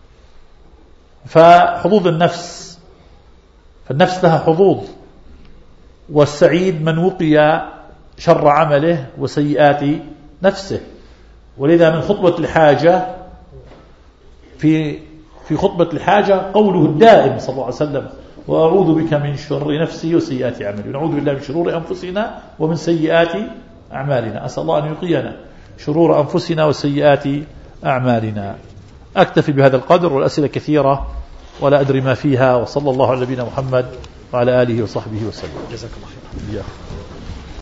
فحظوظ النفس، فالنفس لها حظوظ، والسعيد من وقي شر عمله وسيئات نفسه. ولذا من خطبة الحاجة في في خطبة الحاجة قوله الدائم صلى الله عليه وسلم وأعوذ بك من شر نفسي وسيئات عملي، ونعوذ بالله من شرور أنفسنا ومن سيئات أعمالنا. أسأل الله أن يقينا شرور أنفسنا وسيئات أعمالنا. أكتفي بهذا القدر، والأسئلة كثيرة ولا أدري ما فيها. وصلى الله على نبينا محمد وعلى آله وصحبه وسلم. جزاك الله خير.